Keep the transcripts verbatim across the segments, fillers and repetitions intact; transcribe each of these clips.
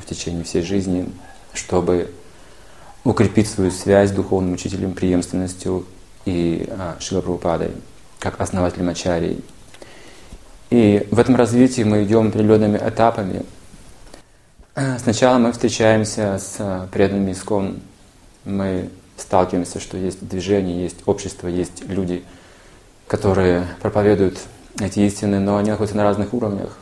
в течение всей жизни, чтобы укрепить свою связь с духовным учителем, преемственностью и а, Шрила Прабхупадой, как основателем ачарьи. И в этом развитии мы идем определенными этапами. Сначала мы встречаемся с преданными искон, мы сталкиваемся, что есть движение, есть общество, есть люди, которые проповедуют эти истины, но они находятся на разных уровнях.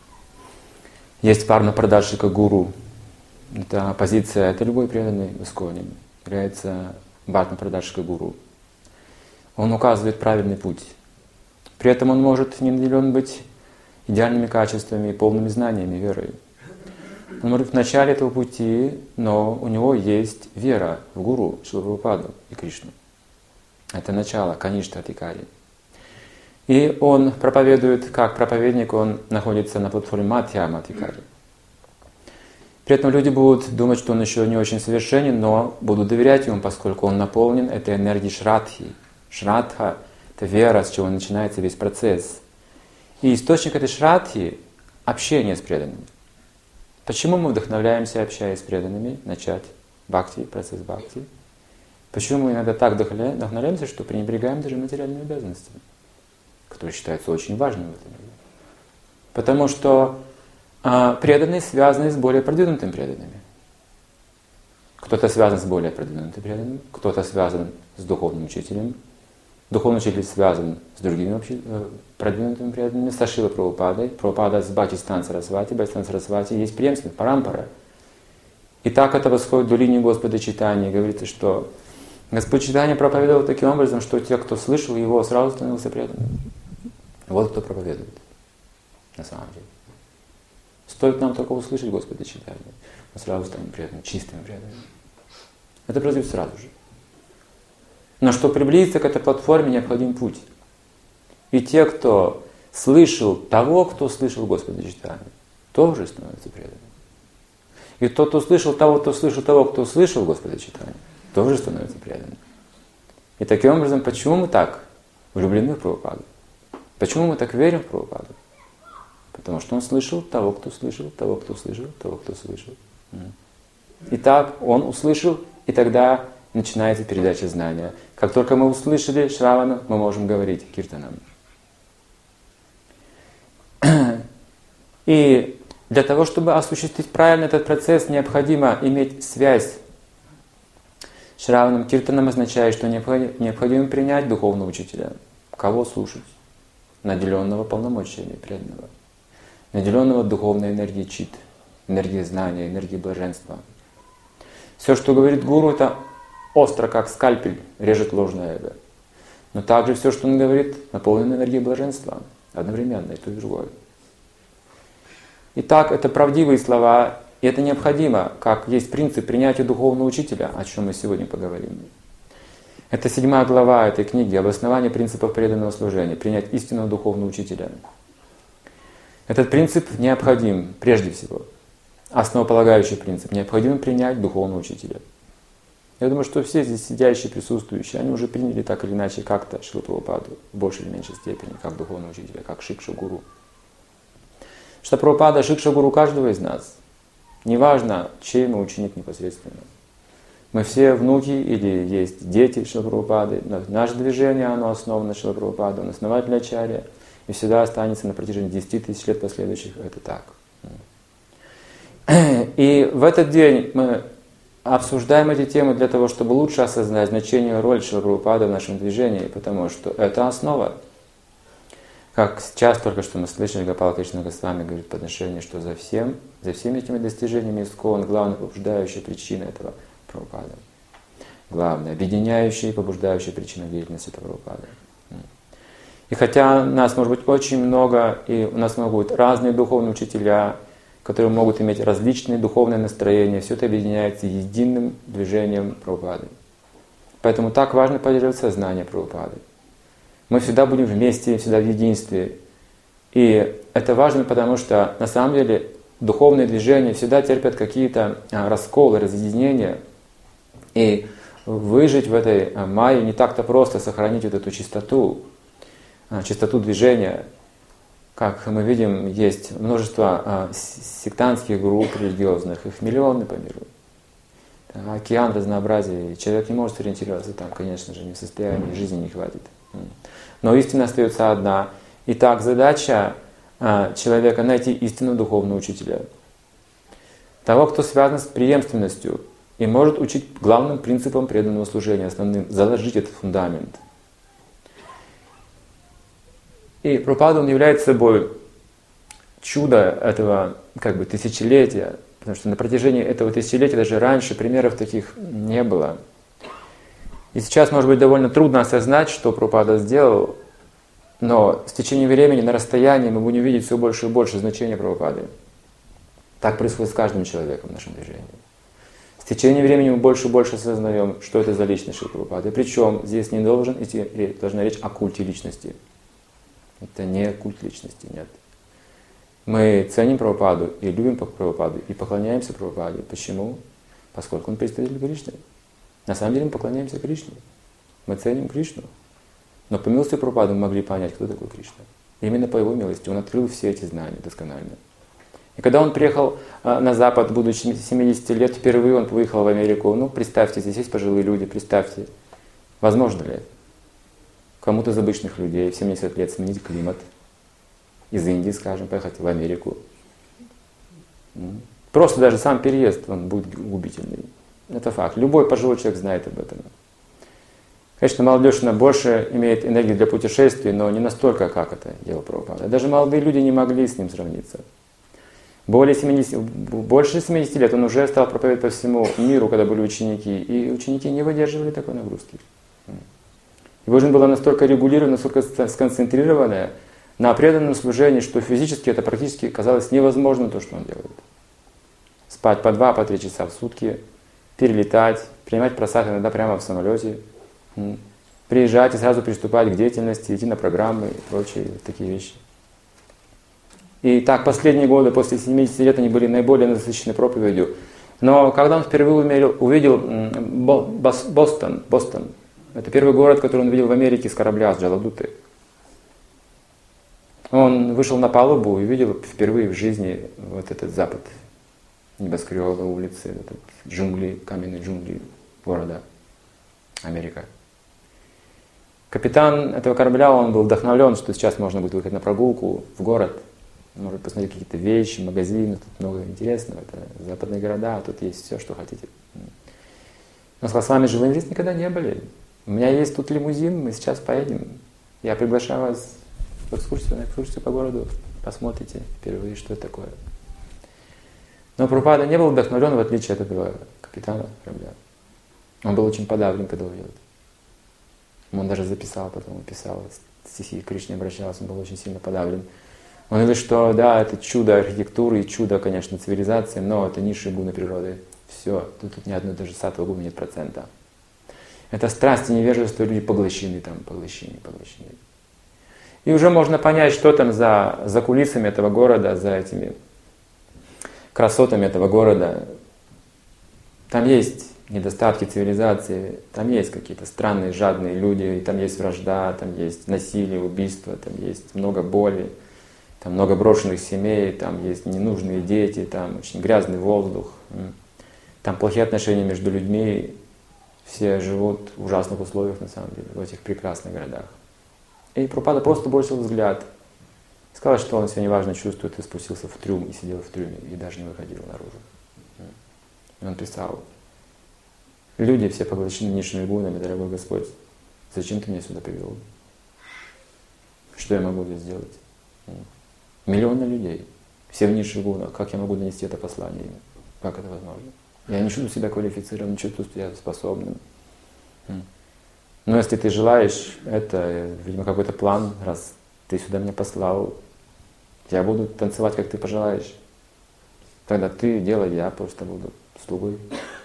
Есть Варна Прадашика Гуру. Это позиция, это любой преданный в исконе является Варна Прадашика Гуру. Он указывает правильный путь. При этом он может не наделен быть идеальными качествами, полными знаниями, верой. Он может в начале этого пути, но у него есть вера в Гуру, Шрила Прабхупаду и Кришну. Это начало, Каништа Адхикари. И он проповедует, как проповедник, он находится на платформе Мадхьяма Адхикари. При этом люди будут думать, что он еще не очень совершенен, но будут доверять ему, поскольку он наполнен этой энергией Шрадхи. Шрадха — это вера, с чего начинается весь процесс. И источник этой Шрадхи — общение с преданными. Почему мы вдохновляемся, общаясь с преданными, начать бхакти, процесс бхакти? Почему мы иногда так вдохновляемся, что пренебрегаем даже материальными обязанностями, которые считаются очень важными в этом мире? Потому что а, преданные связаны с более продвинутыми преданными. Кто-то связан с более продвинутым преданным, кто-то связан с духовным учителем, духовный учитель связан с другими продвинутыми преданными, с Шрилой Прабхупадой, Прабхупада с Бхактистан Сарасвати, Бхактистан Сарасвати есть преемственность, парампара. И так это восходит до линии Господа Чайтаньи. Говорится, что Господь Чайтанья проповедовал таким образом, что те, кто слышал его, сразу становился преданным. Вот кто проповедует на самом деле. Стоит нам только услышать Господа Чайтаньи, мы сразу станем преданным, чистым преданным. Это произойдет сразу же. Но чтобы приблизиться к этой платформе, необходим путь. И те, кто слышал того, кто слышал Господа Чайтанью, тоже становятся преданными. И тот, кто слышал того, кто слышал того, кто слышал Господа Чайтанью, тоже становится преданным. И таким образом, почему мы так влюблены в Прабхупаду? Почему мы так верим в Прабхупаду? Потому что он слышал того, кто слышал, того, кто слышал, того, кто слышал. И так он услышал, и тогда начинается передача знания. Как только мы услышали Шравана, мы можем говорить киртанам. И для того, чтобы осуществить правильно этот процесс, необходимо иметь связь с Шраваном. Киртаном означает, что необходимо принять духовного учителя. Кого слушать? Наделенного полномочиями преданного. Наделенного духовной энергией чит, энергией знания, энергией блаженства. Все, что говорит гуру, это остро, как скальпель, режет ложное эго. Но также все, что он говорит, наполнено энергией блаженства. Одновременно и то, и другое. Итак, это правдивые слова, и это необходимо, как есть принцип принятия духовного учителя, о чем мы сегодня поговорим. Это седьмая глава этой книги, обоснование принципов преданного служения, принять истинного духовного учителя. Этот принцип необходим, прежде всего, основополагающий принцип, необходимо принять духовного учителя. Я думаю, что все здесь сидящие, присутствующие, они уже приняли так или иначе как-то Шрилу Прабхупаду в большей или меньшей степени, как духовного учителя, как Шикша-гуру. Что Прабхупада Шикша-гуру каждого из нас. Неважно, чей мы ученик непосредственно. Мы все внуки или есть дети Шрилы Прабхупады. Наше движение, оно основано на Шриле Прабхупаде, он основатель ачарья, и всегда останется на протяжении десяти тысяч лет последующих. Это так. И в этот день мы обсуждаем эти темы для того, чтобы лучше осознать значение и роль Шрилы Прабхупады в нашем движении, потому что это основа. Как сейчас только что мы слышали, Гопала Кришна Госвами говорит по отношению, что за всем, за всеми этими достижениями ИСККОН главная побуждающая причина этого Прабхупада. Главная, объединяющая и побуждающая причина деятельности этого Прабхупада. И хотя нас может быть очень много, и у нас могут быть разные духовные учителя, которые могут иметь различные духовные настроения, все это объединяется единым движением Прабхупады. Поэтому так важно поддерживать сознание Прабхупады. Мы всегда будем вместе, всегда в единстве. И это важно, потому что на самом деле духовные движения всегда терпят какие-то расколы, разъединения. И выжить в этой майе не так-то просто, сохранить вот эту чистоту, чистоту движения. как мы видим, есть множество сектантских групп религиозных, их миллионы по миру. Океан разнообразия, и человек не может ориентироваться там, конечно же, не в состоянии, жизни не хватит. Но истина остается одна. Итак, задача человека найти истинного духовного учителя. Того, кто связан с преемственностью и может учить главным принципам преданного служения, основным, заложить этот фундамент. И Прабхупада, он является собой чудо этого как бы тысячелетия, потому что на протяжении этого тысячелетия, даже раньше, примеров таких не было. И сейчас, может быть, довольно трудно осознать, что Прабхупада сделал, но с течением времени, на расстоянии, мы будем видеть все больше и больше значения Прабхупады. Так происходит с каждым человеком в нашем движении. С течением времени мы больше и больше осознаем, что это за личность Шрила Прабхупады. Причем здесь не должен идти, должна речь о культе личности. Это не культ личности, нет. Мы ценим Прабхупаду и любим Прабхупаду, и поклоняемся Прабхупаде. Почему? Поскольку он представитель Кришны. На самом деле мы поклоняемся Кришне. Мы ценим Кришну. Но по милости Прабхупады мы могли понять, кто такой Кришна. Именно по его милости он открыл все эти знания досконально. И когда он приехал на Запад, будучи семидесяти лет, впервые он выехал в Америку. Ну, представьте, здесь есть пожилые люди, представьте, возможно ли это? Кому-то из обычных людей в семьдесят лет сменить климат, из Индии, скажем, поехать в Америку. Просто даже сам переезд, он будет губительный. Это факт. Любой пожилой человек знает об этом. Конечно, молодежь она больше имеет энергии для путешествий, но не настолько, как это делал Прабхупада. Даже молодые люди не могли с ним сравниться. Более семидесяти, больше семидесяти лет он уже стал проповедовать по всему миру, когда были ученики, и ученики не выдерживали такой нагрузки. Его жизнь была настолько регулированная, настолько сконцентрированная на преданном служении, что физически это практически казалось невозможным то, что он делает. Спать по два, по три часа в сутки, перелетать, принимать просад иногда прямо в самолете, приезжать и сразу приступать к деятельности, идти на программы и прочие такие вещи. И так последние годы, после семидесяти лет, они были наиболее насыщены проповедью. Но когда он впервые увидел, увидел Бостон, Бостон, это первый город, который он увидел в Америке с корабля, с Джаладуты. Он вышел на палубу и увидел впервые в жизни вот этот запад, небоскребы, улицы, этот джунгли, каменные джунгли города Америка. Капитан этого корабля, он был вдохновлен, что сейчас можно будет выехать на прогулку в город, может посмотреть какие-то вещи, магазины, тут много интересного, это западные города, тут есть все, что хотите. Он сказал, с вами же вы здесь никогда не были. У меня есть тут лимузин, мы сейчас поедем. Я приглашаю вас в экскурсию, на экскурсию по городу, посмотрите впервые, что это такое. Но Прабхупада не был вдохновлен, в отличие от этого капитана корабля. Он был очень подавлен, когда увидел это. Он даже записал, потом писал стихи, к Кришне обращался, он был очень сильно подавлен. Он говорит, что да, это чудо архитектуры и чудо, конечно, цивилизации, но это низшие гуны природы. Все, тут, тут ни одной даже сатвы гуны нет процента. Это страсть и невежество, люди поглощены там, поглощены, поглощены. И уже можно понять, что там за, за кулисами этого города, за этими красотами этого города. Там есть недостатки цивилизации, там есть какие-то странные, жадные люди, там есть вражда, там есть насилие, убийство, там есть много боли, там много брошенных семей, там есть ненужные дети, там очень грязный воздух, там плохие отношения между людьми, все живут в ужасных условиях на самом деле, в этих прекрасных городах. И Прабхупада просто бросил взгляд, сказал, что он себя неважно чувствует, и спустился в трюм, и сидел в трюме, и даже не выходил наружу. И он писал, люди все поглощены низшими гунами, дорогой Господь, зачем ты меня сюда привел? Что я могу здесь сделать? Миллионы людей, все в низших гунах, как я могу донести это послание им? Как это возможно? Я не чувствую себя квалифицированным, не чувствую себя способным. Но если ты желаешь, это, видимо, какой-то план, раз ты сюда меня послал, я буду танцевать, как ты пожелаешь. Тогда ты делай, я просто буду слугой.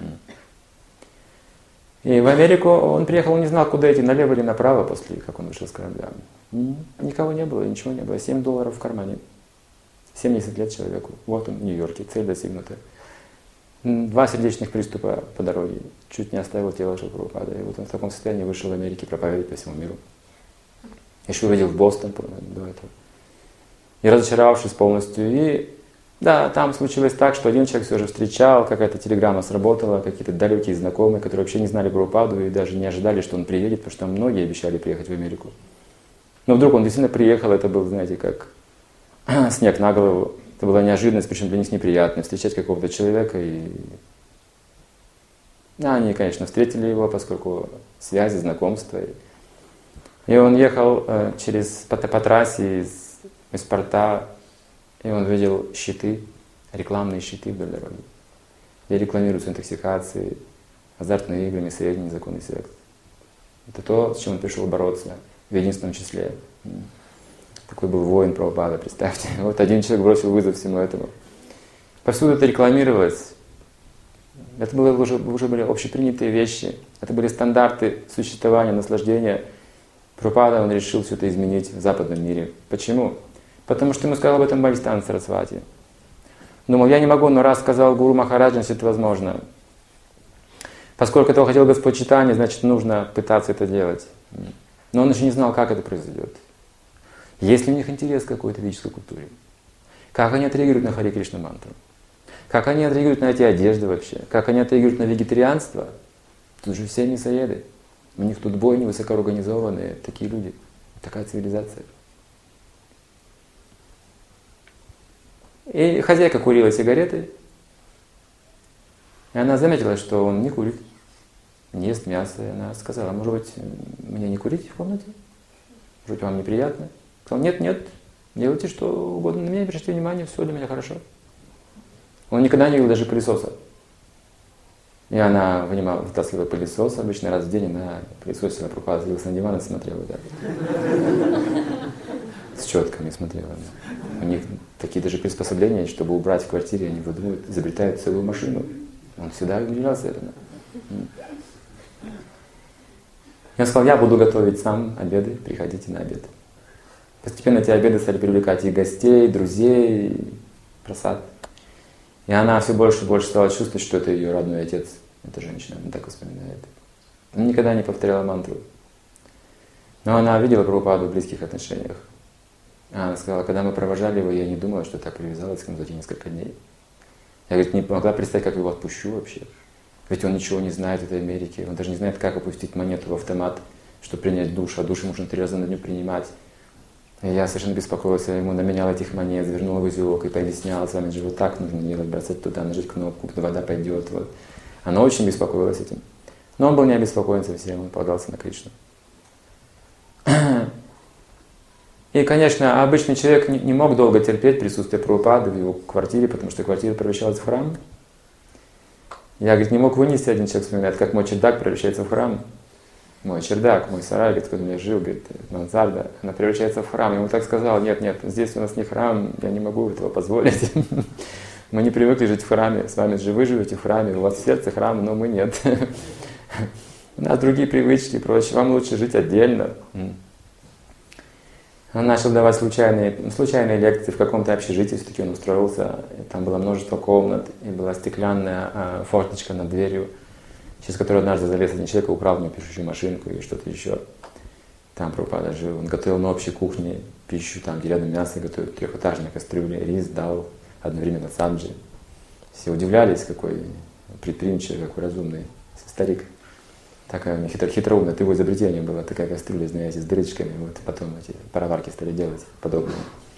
И в Америку он приехал, он не знал, куда идти, налево или направо, после как он вышел с корабля. Никого не было, ничего не было. семь долларов в кармане. семьдесят лет человеку. Вот он в Нью-Йорке, цель достигнута. Два сердечных приступа по дороге. Чуть не оставил тело Шрилы Прабхупады. И вот он в таком состоянии вышел в Америке проповедовать по всему миру. Еще увидел в Бостон до этого. и разочаровавшись полностью. И да, там случилось так, что один человек все же встречал, какая-то телеграмма сработала, какие-то далекие знакомые, которые вообще не знали Прабхупаду и даже не ожидали, что он приедет, потому что там многие обещали приехать в Америку. Но вдруг он действительно приехал, это был, знаете, как снег на голову. Это была неожиданность, причем для них неприятная, встречать какого-то человека. И да, они, конечно, встретили его, поскольку связи, знакомства. И он ехал э, через, по, по трассе из, из порта, и он видел щиты, рекламные щиты вдоль дороги, где рекламируются интоксикации, азартные игры, средний незаконный секс. Это то, с чем он пришел бороться, в единственном числе. Такой был воин Прабхупада, представьте. Вот один человек бросил вызов всему этому. Повсюду это рекламировалось. Это было уже, уже были общепринятые вещи. Это были стандарты существования, наслаждения. Прабхупада, он решил все это изменить в западном мире. Почему? Потому что ему сказал об этом Бхактисиданта Сарасвати. Думал, я не могу, но раз сказал Гуру Махараджа, значит это возможно. Поскольку этого хотел Господь Чайтанья, значит нужно пытаться это делать. Но он еще не знал, как это произойдет. Есть ли у них интерес к какой-то ведической культуре? Как они отреагируют на Харе Кришна мантру? Как они отреагируют на эти одежды вообще? Как они отреагируют на вегетарианство? Тут же все мясоеды. У них тут бойни высокоорганизованные, такие люди, такая цивилизация. И хозяйка курила сигареты, и она заметила, что он не курит, не ест мясо. И она сказала, может быть, мне не курить в комнате? Может быть, вам неприятно? Сказал, нет, нет, делайте что угодно, на меня не обращайте внимания, все для меня хорошо. Он никогда не видел даже пылесоса. И она вынимала, вытаскивала пылесос, обычно раз в день она пылесосила, Прабхупада садился на диван и смотрела. Да. С четками смотрела. У них такие даже приспособления, чтобы убрать в квартире, они выдумывают, изобретают целую машину. Он всегда удивлялся этому. Я сказал, я буду готовить сам обеды, приходите на обед. Постепенно эти обеды стали привлекать и гостей, и друзей, и просад. И она все больше и больше стала чувствовать, что это ее родной отец. Эта женщина, она так вспоминает. Она никогда не повторяла мантру. Но она видела Прабхупаду в близких отношениях. Она сказала, когда мы провожали его, я не думала, что так привязалась к нему за эти несколько дней. Я, говорит, не могла представить, как его отпущу вообще. Ведь он ничего не знает в этой Америке. Он даже не знает, как опустить монету в автомат, чтобы принять душ. А душ можно три раза на дню принимать. И я совершенно беспокоился. Я ему наменял этих монет, завернул в узелок и пообъяснял, с вами же вот так нужно делать, бросать туда, нажать кнопку, вода пойдет. Вот. Она очень беспокоилась этим. Но он был не обеспокоен совсем, он полагался на Кришну. И, конечно, обычный человек не мог долго терпеть присутствие Прабхупады в его квартире, потому что квартира превращалась в храм. Я, говорит, не мог вынести, один человек вспоминает, как мой чердак превращается в храм. Мой чердак, мой сарай, говорит, когда я жил, говорит, мансарда, она превращается в храм. Я ему так сказал, нет, нет, здесь у нас не храм, я не могу этого позволить. Мы не привыкли жить в храме, с вами же вы живете в храме, у вас в сердце храм, но мы нет. У нас другие привычки и прочее, вам лучше жить отдельно. Он начал давать случайные, случайные лекции в каком-то общежитии, все-таки он устроился. И там было множество комнат, и была стеклянная э, форточка над дверью, через которую однажды залез один человек и украл у него пишущую машинку и что-то еще. Там Прабхупада жил. Он готовил на общей кухне пищу, там, где рядом мясо готовят, трехэтажные кастрюли, рис дал одновременно саджи. Все удивлялись, какой предприимчивый, какой разумный старик. Такая хитро, хитроумная, это его изобретение было, такая кастрюля, знаете, с дырочками, вот потом эти пароварки стали делать подобные.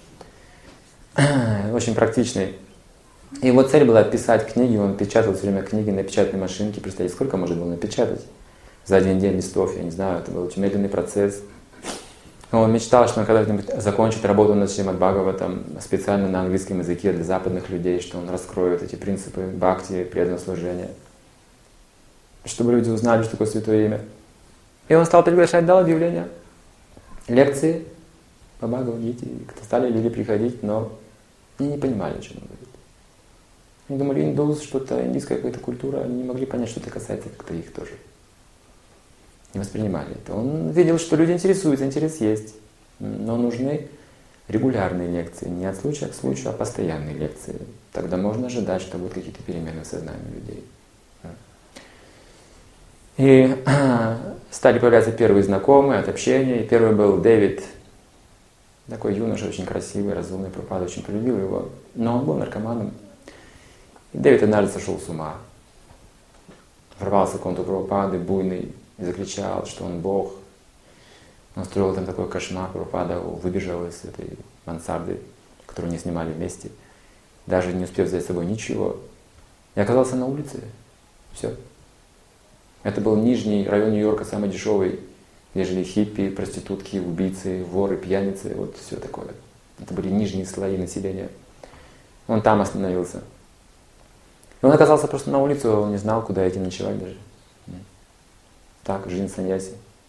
Очень практичный. И его цель была писать книги, он печатал все время книги на печатной машинке. Представьте, сколько можно было напечатать за один день листов, я не знаю, это был очень медленный процесс. Он мечтал, что он когда-нибудь закончит работу над Шримад Бхагаватам специально на английском языке для западных людей, что он раскроет эти принципы бхакти, преданного служения, чтобы люди узнали, что такое святое имя. И он стал приглашать, дал объявления, лекции по Бхагавад-гите. Кто стали люди приходить, но они не понимали, о чем он говорит. Они думали, индус, что-то, индийская какая-то культура, они не могли понять, что это касается как-то их тоже. Не воспринимали это. Он видел, что люди интересуются, интерес есть, но нужны регулярные лекции, не от случая к случаю, а постоянные лекции. Тогда можно ожидать, что будут какие-то перемены в сознании людей. И стали появляться первые знакомые от общения. И первый был Дэвид Такой юноша, очень красивый, разумный, Прабхупада очень полюбил его, но он был наркоманом. И Дэвид однажды сошел с ума. Ворвался в комнату Прабхупады, буйный, и закричал, что он Бог. Он строил там такой кошмар, Прабхупада выбежал из этой мансарды, которую они снимали вместе, даже не успев взять с собой ничего. И оказался на улице. Все. Это был нижний район Нью-Йорка, самый дешевый, где жили хиппи, проститутки, убийцы, воры, пьяницы, вот все такое. Это были нижние слои населения. Он там остановился. И он оказался просто на улице, он не знал, куда идти ночевать даже. Так, жизнь саньяси.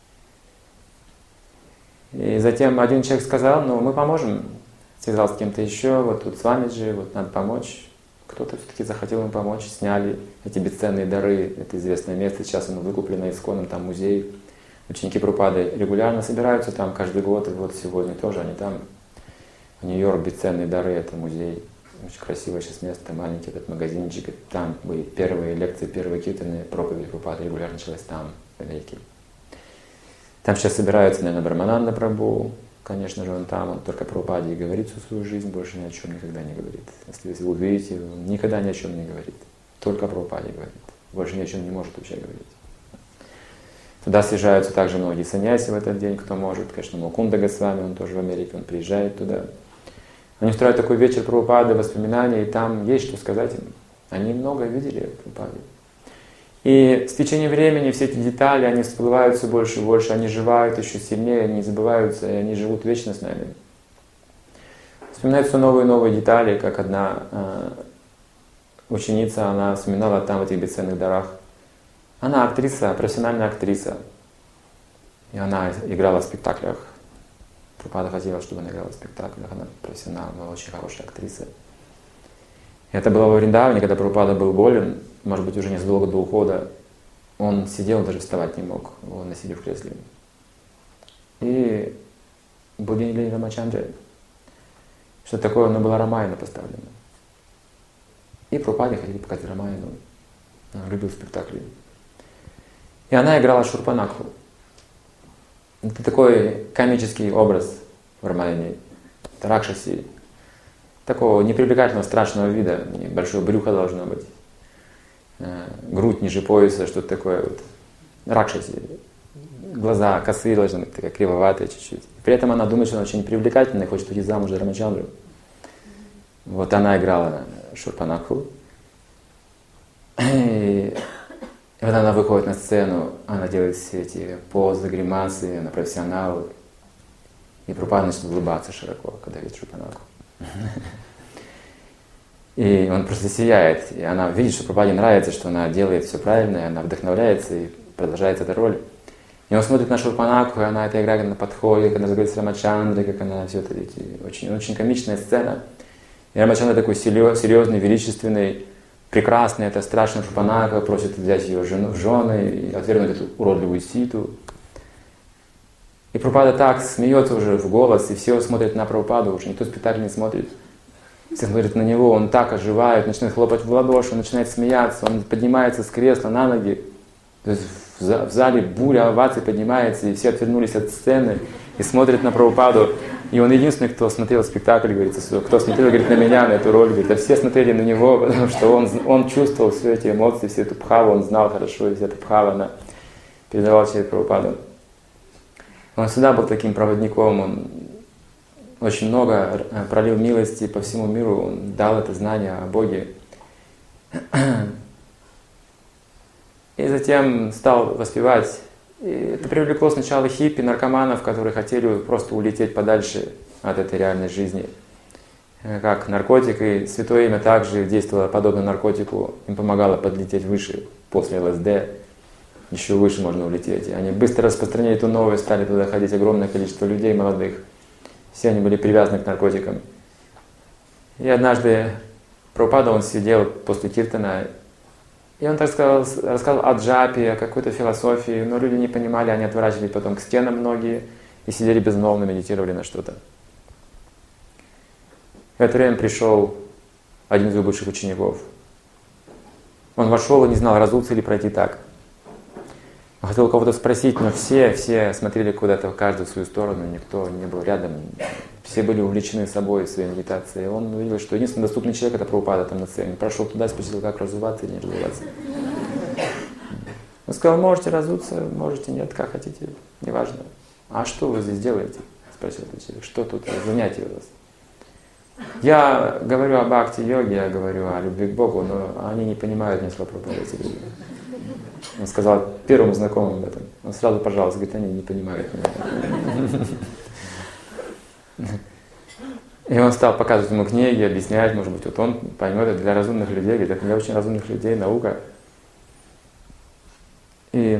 И затем один человек сказал, ну мы поможем. Связался с кем-то еще, вот тут с вами же, вот надо помочь. Кто-то все-таки захотел им помочь, сняли эти бесценные дары, это известное место, сейчас оно выкуплено Исконом, там музей. Ученики Прабхупады регулярно собираются там каждый год, и вот сегодня тоже они там. В Нью-Йорк бесценные дары, это музей, очень красивое сейчас место, маленький этот магазинчик, там были первые лекции, первые киртаны, проповеди Прабхупады регулярно началась там, в Америке. Там сейчас собираются, наверное, Брамананда Прабху, конечно же, он там, он только о Прабхупаде и говорит всю свою жизнь, больше ни о чем никогда не говорит. Если вы увидите, он никогда ни о чем не говорит, только о Прабхупаде говорит, больше ни о чем не может вообще говорить. Туда съезжаются также многие саньяси в этот день, кто может, конечно, Мукунда Госвами, он тоже в Америке, он приезжает туда. Они устраивают такой вечер Прабхупады, воспоминания, и там есть что сказать им. Они много видели в Прабхупаде. И с течением времени все эти детали, они всплывают все больше и больше, они живают еще сильнее, они не забываются, и они живут вечно с нами. Вспоминаются новые и новые детали, как одна э, ученица, она вспоминала там в этих бесценных дарах. Она актриса, профессиональная актриса. И она играла в спектаклях. Прабхупада хотела, чтобы она играла в спектаклях, она профессионал, она очень хорошая актриса. И это было во Вриндаване, когда Прабхупада был болен, может быть, уже незадолго до ухода. Он сидел, даже вставать не мог, его носили в кресле. И был день Лили Рамачандры. Что такое, оно было Рамаяна поставлено. И Прабхупаде хотели показать Рамаяну. Он любил спектакли. И она играла Шурпанакху. Это такой комический образ в Рамаяне. Это Ракшаси. Такого непривлекательного, страшного вида. Большое брюхо должно быть. Грудь ниже пояса, что-то такое вот. Ракшаси. Глаза косые должны быть, такая кривоватая чуть-чуть. При этом она думает, что она очень привлекательная и хочет уйти замуж за Рамачандру. Вот она играла Шурпанакху. И вот она выходит на сцену, она делает все эти позы, гримасы, она профессионал. И Прабхупада начинает улыбаться широко, когда видит Шурпанакху. И он просто сияет. И она видит, что Прабхупаде нравится, что она делает все правильно, и она вдохновляется и продолжает эту роль. И он смотрит на Шурпанакху, и она это играет на подходе, как она разговаривает с Рамачандрой, как она все это, эти, очень, очень комичная сцена. И Рамачандра такой серьезный, величественный, прекрасный, это страшная Шурпанакха, просит взять ее жену, в жены и отвергнуть эту уродливую ситу. И Прабхупада так смеется уже в голос, и все смотрят на Прабхупаду, уже никто спектакль не смотрит. Все смотрят на него, он так оживает, начинает хлопать в ладоши, он начинает смеяться, он поднимается с кресла на ноги. То есть в зале буря оваций поднимается, и все отвернулись от сцены и смотрят на Прабхупаду. И он единственный, кто смотрел спектакль, говорит, кто смотрел, говорит, на меня, на эту роль, говорит, а все смотрели на него, потому что он, он чувствовал все эти эмоции, всю эту бхаву, он знал хорошо, и вся эта бхава, она передавала через Прабхупаду. Он всегда был таким проводником, он очень много пролил милости по всему миру, он дал это знание о Боге. И затем стал воспевать. И это привлекло сначала хиппи, наркоманов, которые хотели просто улететь подальше от этой реальной жизни. Как наркотик, и Святое Имя также действовало подобно наркотику, им помогало подлететь выше, после ЛСД, еще выше можно улететь. И они быстро распространяли эту новость, стали туда ходить огромное количество людей молодых. Все они были привязаны к наркотикам. И однажды Прабхупада, он сидел после киртана, и он так сказал, рассказал о джапе, о какой-то философии, но люди не понимали, они отворачивались потом к стенам многие и сидели безмолвно, медитировали на что-то. В это время пришел один из его бывших учеников. Он вошел и не знал, разуться или пройти так. Он хотел кого-то спросить, но все, все смотрели куда-то, каждый в свою сторону, никто не был рядом. все были увлечены собой, своей медитацией. Он увидел, что единственный доступный человек — это Прабхупада там на сцене. Прошел туда, спросил, как разуваться или не разуваться. Он сказал, можете разуться, можете нет, как хотите, неважно. А что вы здесь делаете? Спросил этот человек. Что тут занятие у вас? Я говорю о бхакти-йоге, я говорю о любви к Богу, но они не понимают ни слова Прабхупады, эти люди. Он сказал первым знакомым об этом. Он сразу пожаловался, говорит, они не понимают меня. И он стал показывать ему книги, объяснять, может быть, вот он поймет, это для разумных людей, говорит, это для очень разумных людей, наука. И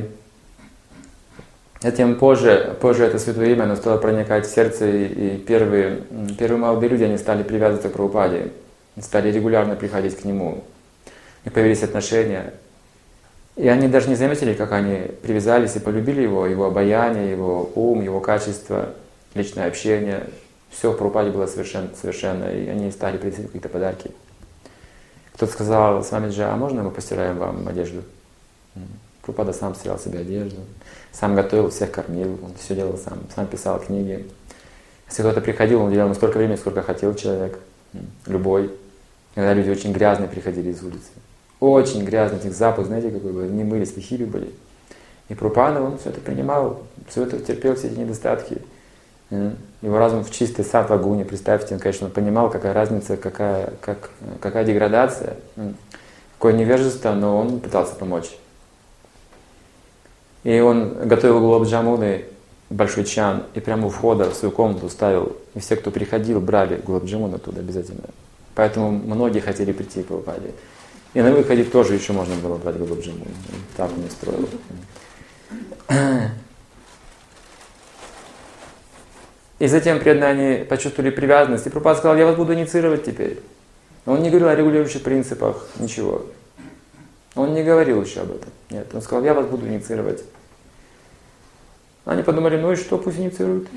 затем позже, позже это святое имя, оно стало проникать в сердце, и, и первые, первые молодые люди, они стали привязываться к Прабхупаде, стали регулярно приходить к нему. И появились отношения. И они даже не заметили, как они привязались и полюбили его, его обаяние, его ум, его качество, личное общение. Все в Прабхупаде было совершенно, совершенно, и они стали приносить какие-то подарки. Кто-то сказал, Свамиджи, а можно мы постираем вам одежду? Прабхупада сам стирал себе одежду, сам готовил, всех кормил, он все делал сам, сам писал книги. Если кто-то приходил, он уделял ему столько времени, сколько хотел человек, любой. Иногда люди очень грязные приходили из улицы. Очень грязный, этих запах, знаете, какой был, не мылись, лихими были. И Прабхупада, он все это принимал, все это терпел, все эти недостатки. Его разум в чистой саттва-гуне, представьте, он, конечно, он понимал, какая разница, какая, как, какая деградация, какое невежество, но он пытался помочь. И он готовил гулаб-джамуны, большой чан, и прямо у входа в свою комнату ставил. И все, кто приходил, брали гулаб-джамуны оттуда обязательно. Поэтому многие хотели прийти к Прабхупаде. И на выходе тоже еще можно было брать гулаб-джамуны. Так он и строил. И затем преданные почувствовали привязанность. И Прабхупада сказал, я вас буду инициировать теперь. Он не говорил о регулирующих принципах, ничего. Он не говорил еще об этом. Нет, он сказал, я вас буду инициировать. Они подумали, ну и что, пусть инициируют.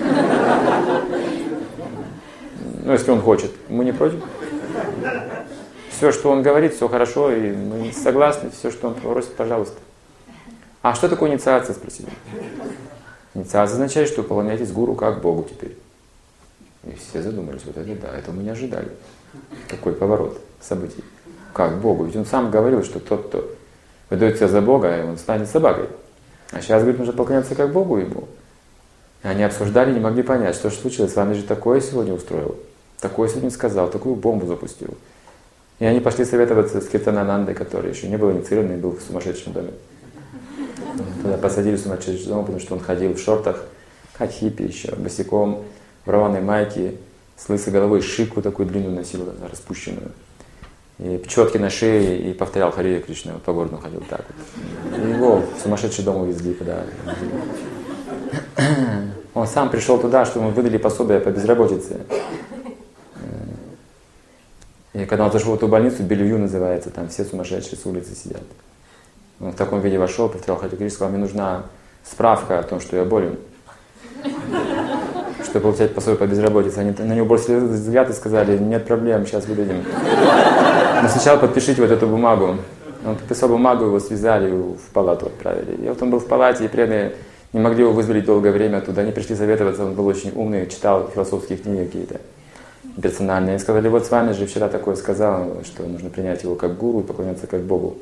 Ну, если он хочет, мы не против. Все, что он говорит, все хорошо, и мы согласны, все, что он просит, пожалуйста. А что такое инициация, спросили. Инициация означает, что поклоняетесь гуру как Богу теперь. И все задумались, вот это да, это мы не ожидали. Какой поворот событий. Как Богу? Ведь он сам говорил, что тот, кто выдает себя за Бога, он станет собакой. А сейчас, говорит, нужно поклоняться как Богу ему. И они обсуждали, не могли понять, что же случилось. Свами же такое сегодня устроил, такое сегодня сказал, такую бомбу запустил. И они пошли советоваться с Киртананандой, который еще не был инициирован и был в сумасшедшем доме. Туда посадили в сумасшедший дом, потому что он ходил в шортах, как хиппи еще, босиком, в рваной майке, с лысой головой, шику такую длинную носил, распущенную. И четки на шее, и повторял Харе Кришна, вот по городу ходил так вот. И его в сумасшедший дом увезли, куда. Он сам пришел туда, что ему выдали пособие по безработице. И когда он зашел в эту больницу, Белью называется, там все сумасшедшие с улицы сидят. Он в таком виде вошел, повторял Харе Кришна, сказал, мне нужна справка о том, что я болен. Чтобы получать пособие по безработице. Они на него бросили взгляд и сказали, нет проблем, сейчас выдадим. Но сначала подпишите вот эту бумагу. Он подписал бумагу, его связали, его в палату отправили. И вот он был в палате, и преданные не могли его вызволить долгое время оттуда. Они пришли советоваться, он был очень умный, читал философские книги какие-то персональные. И сказали, вот с вами же вчера такое сказал, что нужно принять его как гуру и поклоняться как Богу.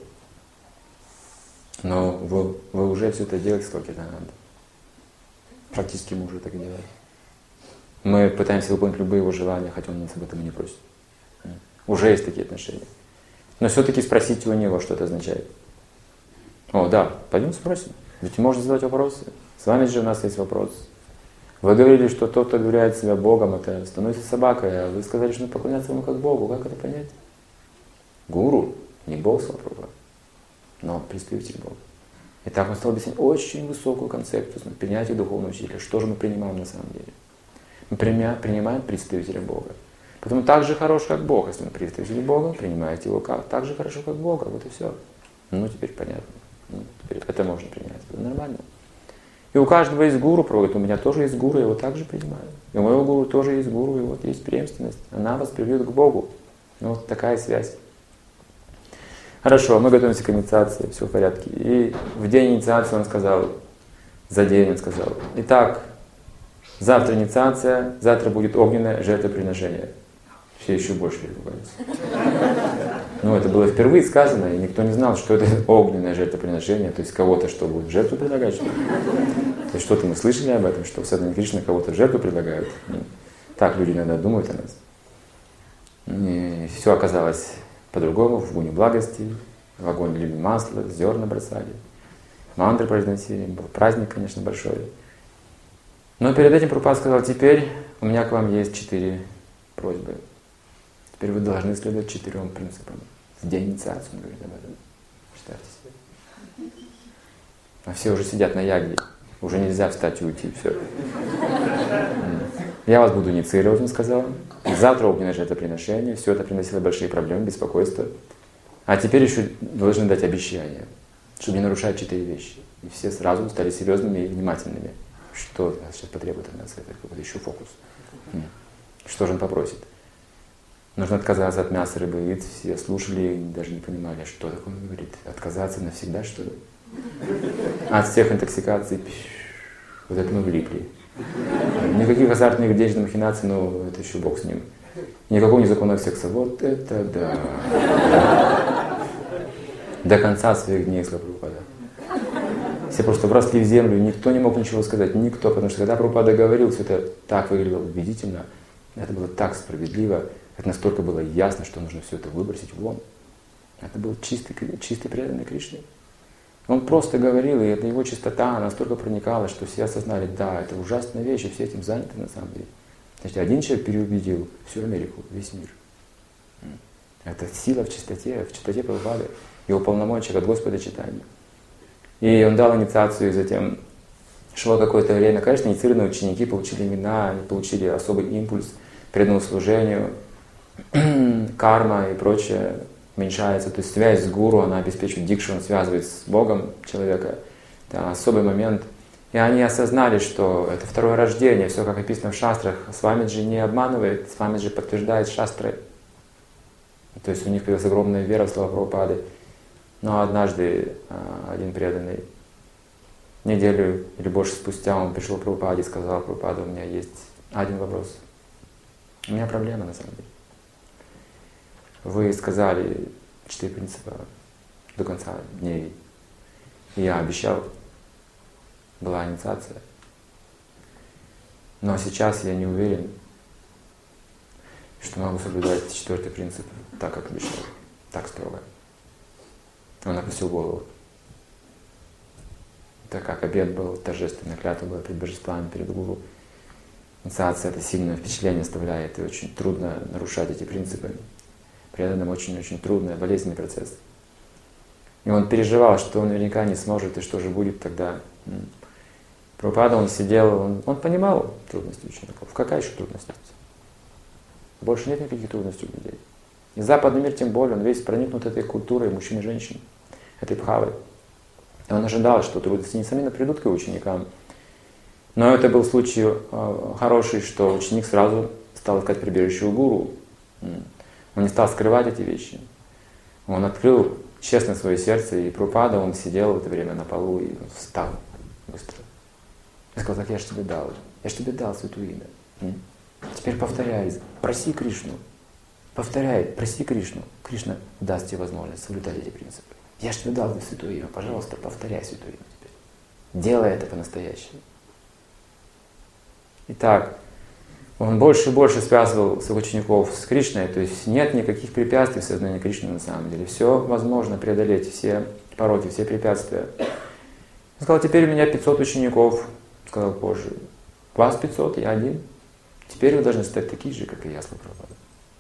Но вы, вы уже все это делаете, сколько это надо. Практически мы уже так и делаем. Мы пытаемся выполнить любые его желания, хотя он нас об этом и не просит. Уже есть такие отношения. Но все-таки спросите у него, что это означает. О, да, пойдем спросим. Ведь можно задать вопросы. С вами же у нас есть вопрос. Вы говорили, что тот, кто объявляет себя Богом, это становится собакой, а вы сказали, что надо поклоняться ему как Богу. Как это понять? Гуру, не Бог, слава Богу, но представитель Бога. Итак, он стал объяснять очень высокую концепцию принятия духовного учителя. Что же мы принимаем на самом деле? Мы принимаем представителя Бога. Поэтому так же хорош, как Бог. Если мы представитель Бога, принимаете его как? Так же хорошо, как Бога. Вот и все. Ну, теперь понятно. Ну, теперь это можно принять. Это нормально. И у каждого есть гуру, проводит. У меня тоже есть гуру, я его также принимаю. И у моего гуру тоже есть гуру, и вот есть преемственность. Она вас приведет к Богу. Ну, вот такая связь. Хорошо, мы готовимся к инициации, все в порядке. И в день инициации он сказал, за день он сказал, итак, Завтра инициация, завтра будет огненное жертвоприношение. Все еще больше перепугались. Ну, это было впервые сказано, и никто не знал, что это огненное жертвоприношение, то есть кого-то, что будет в жертву предлагать, что ли? То есть что-то мы слышали об этом, что в Садхане Кришна кого-то в жертву предлагают. Ну, так люди иногда думают о нас. И все оказалось по-другому, в гуне благости, в огонь лили масло, зерна бросали, мантры произносили, был праздник, конечно, большой. Но перед этим Прабхупада сказал: теперь у меня к вам есть четыре просьбы. Теперь вы должны следовать четырем принципам. В день инициации он говорит об этом. Представьте себе. А все уже сидят на ягде. Уже нельзя встать и уйти. Все. Я вас буду инициировать, он сказал. Завтра огненное жертвоприношение. Все это приносило большие проблемы, беспокойство. А теперь еще должны дать обещание, чтобы не нарушать четыре вещи. И все сразу стали серьезными и внимательными. Что сейчас потребует от нас? Это какой-то еще фокус. Что же он попросит? Нужно отказаться от мяса, рыбы, яиц. Все слушали и даже не понимали, что такое он говорит. Отказаться навсегда, что ли? От всех интоксикаций. Вот это мы влипли. Никаких азартных денежных махинаций, но это еще Бог с ним. Никакого незаконного секса. Вот это да. До конца своих дней, сказал Прабхупада. Все просто вросли в землю, никто не мог ничего сказать. Никто, потому что когда Прабхупада говорил, все это так выглядело убедительно. Это было так справедливо. Это настолько было ясно, что нужно все это выбросить вон. Это был чистый, чистый преданный Кришне. Он просто говорил, и это его чистота настолько проникала, что все осознали: да, это ужасная вещь, и все этим заняты на самом деле. Значит, один человек переубедил всю Америку, весь мир. Это сила в чистоте, в чистоте Прабхупады, его полномочия от Господа читания. И он дал инициацию, и затем шло какое-то время. Конечно, инициированные ученики получили имена, они получили особый импульс к преданному служению, карма и прочее уменьшается. То есть связь с гуру, она обеспечивает дикшу, он связывает с Богом человека. Это особый момент. И они осознали, что это второе рождение, все как описано в шастрах. Свамиджи не обманывает, Свамиджи подтверждает шастры. То есть у них появилась огромная вера в слова Прабхупады. Но однажды один преданный, неделю или больше спустя, он пришел к Прабхупаде и сказал: Прабхупада, у меня есть один вопрос. У меня проблема на самом деле. Вы сказали четыре принципа до конца дней. И я обещал, была инициация. Но сейчас я не уверен, что могу соблюдать четвертый принцип так, как обещал, так строго. Он опустил голову. Так как обет был торжественный, клятва была перед божествами, перед гуру. Инициация — это сильное впечатление оставляет, и очень трудно нарушать эти принципы. Преданным очень-очень трудный, болезненный процесс. И он переживал, что он наверняка не сможет, и что же будет тогда. Прабхупада, он сидел, он, он понимал трудности учеников. Какая еще трудность? Больше нет никаких трудностей у людей. И западный мир тем более, он весь проникнут этой культурой мужчин и женщин, этой бхавой. И он ожидал, что трудности, несомненно, придут к его ученикам. Но это был случай э, хороший, что ученик сразу стал искать прибежище у гуру. Он не стал скрывать эти вещи. Он открыл честно свое сердце, и Прабхупада, он сидел в это время на полу и встал быстро. И сказал: так я же тебе дал, я же тебе дал святое имя. Теперь повторяй, проси Кришну. Повторяй, проси Кришну. Кришна даст тебе возможность соблюдать эти принципы. Я же тебе дал святое имя, пожалуйста, повторяй святое имя теперь. Делай это по-настоящему. Итак, он больше и больше связывал своих учеников с Кришной, то есть нет никаких препятствий в сознании Кришны на самом деле. Все возможно преодолеть, все пороки, все препятствия. Он сказал: теперь у меня пятьсот учеников. Сказал позже: вас пятьсот, я один. Теперь вы должны стать такие же, как и я, сказал Прабхупада.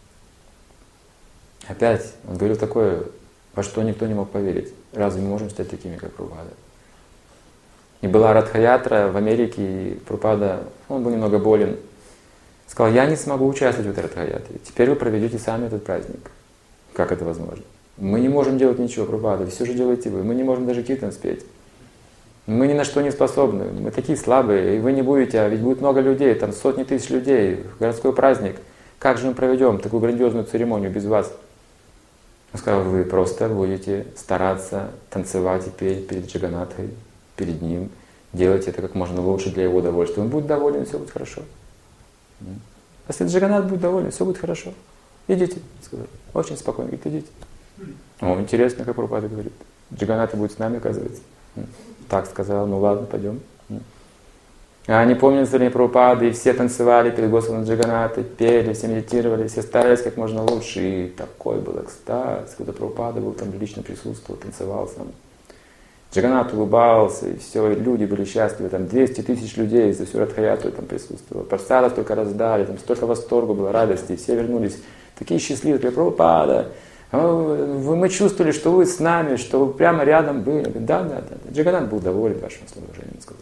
Опять он говорил такое, во что никто не мог поверить. Разве мы можем стать такими, как Прабхупада? И была Радха-ятра в Америке, и Прабхупада, он был немного болен. Сказал: я не смогу участвовать в этой Радха-ятре. Теперь вы проведете сами этот праздник. Как это возможно? Мы не можем делать ничего, Прабхупада, все же делаете вы. Мы не можем даже киртан спеть. Мы ни на что не способны. Мы такие слабые, и вы не будете, а ведь будет много людей, там сотни тысяч людей, городской праздник. Как же мы проведем такую грандиозную церемонию без вас? Он сказал: вы просто будете стараться танцевать и петь перед Джаганатхой, перед ним, делайте это как можно лучше для его удовольствия. Он будет доволен, все будет хорошо. Если Джаганнат будет доволен, все будет хорошо. Идите, сказал. Очень спокойно, говорит, идите. О, интересно, как Прабхупада говорит. Джаганнат будет с нами, оказывается. Так сказал, ну ладно, пойдем. А они помнят зрение Прабхупады, и все танцевали перед Господом Джаганнатой, пели, все медитировали, все старались как можно лучше. И такой был экстаз, когда Прабхупада был там, лично присутствовал, танцевал сам. Джаганнат улыбался, и все, и люди были счастливы, там двести тысяч людей за всю Радхаятру там присутствовало. Парсадов только раздали, там столько восторга было, радости, и все вернулись такие счастливые, Прабхупада. Мы чувствовали, что вы с нами, что вы прямо рядом были. Да, да, да. Джаганнат был доволен вашим служением, сказал.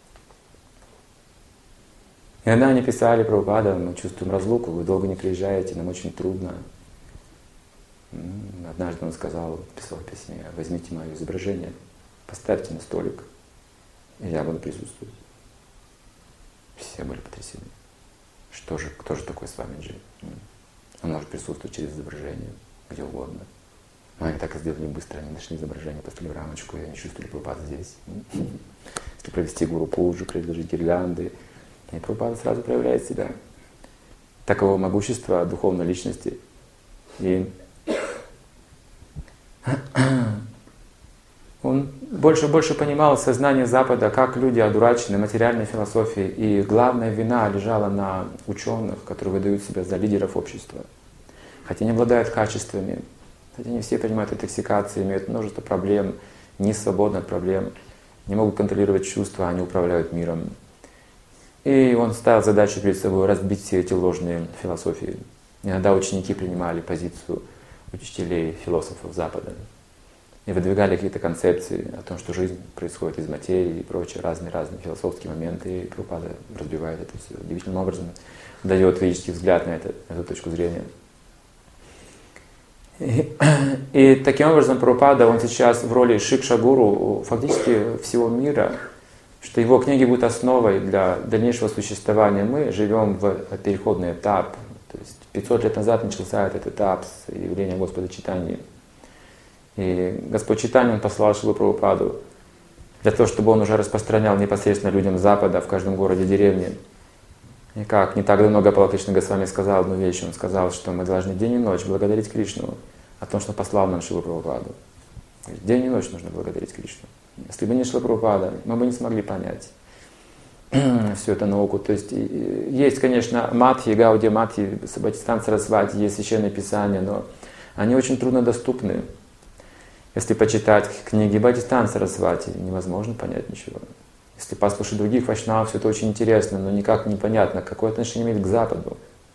И иногда они писали: Прабхупада, мы чувствуем разлуку, вы долго не приезжаете, нам очень трудно. Однажды он сказал, писал в письме: возьмите мое изображение, поставьте на столик, и я буду присутствовать. Все были потрясены. Что же, кто же такой с вами Джи? Он может присутствовать через изображение, где угодно. Но они так и сделали быстро, они нашли изображение, поставили рамочку, и они чувствовали Прабхупаду здесь. Если провести гуру пуджу, предложить гирлянды, и Прабхупада сразу проявляет себя. Таково могущество духовной личности. И он больше и больше понимал сознание Запада, как люди одурачены материальной философией, и главная вина лежала на ученых, которые выдают себя за лидеров общества. Хотя не обладают качествами, хотя не все понимают интоксикации, имеют множество проблем, не свободны от проблем, не могут контролировать чувства, они управляют миром. И он ставил задачу перед собой разбить все эти ложные философии. Иногда ученики принимали позицию учителей, философов Запада и выдвигали какие-то концепции о том, что жизнь происходит из материи и прочие разные-разные философские моменты, и Прабхупада разбивает это все удивительным образом, дает ведический взгляд на, это, на эту точку зрения. И, и таким образом Прабхупада, он сейчас в роли Шикша-гуру фактически всего мира, что его книги будут основой для дальнейшего существования. Мы живем в переходный этап. То есть пятьсот лет назад начался этот этап с явления Господа Чайтаньи. И Господь Чайтанья, он послал Шрилу Прабхупаду для того, чтобы он уже распространял непосредственно людям Запада в каждом городе, деревне. И как не так давно Гопала Кришна Госвами сказал одну вещь, он сказал, что мы должны день и ночь благодарить Кришну о том, что послал нам Шрилу Прабхупаду. День и ночь нужно благодарить Кришну. Если бы не Шрила Прабхупада, мы бы не смогли понять всю эту науку. То есть есть, конечно, Мадхи, Гаудия Мадхи, Бхактисиданта Сарасвати, есть священные писания, но они очень труднодоступны. Если почитать книги Бхактисиданта Сарасвати, невозможно понять ничего. Если послушать других вайшнавов, все это очень интересно, но никак непонятно, какое отношение имеет к Западу.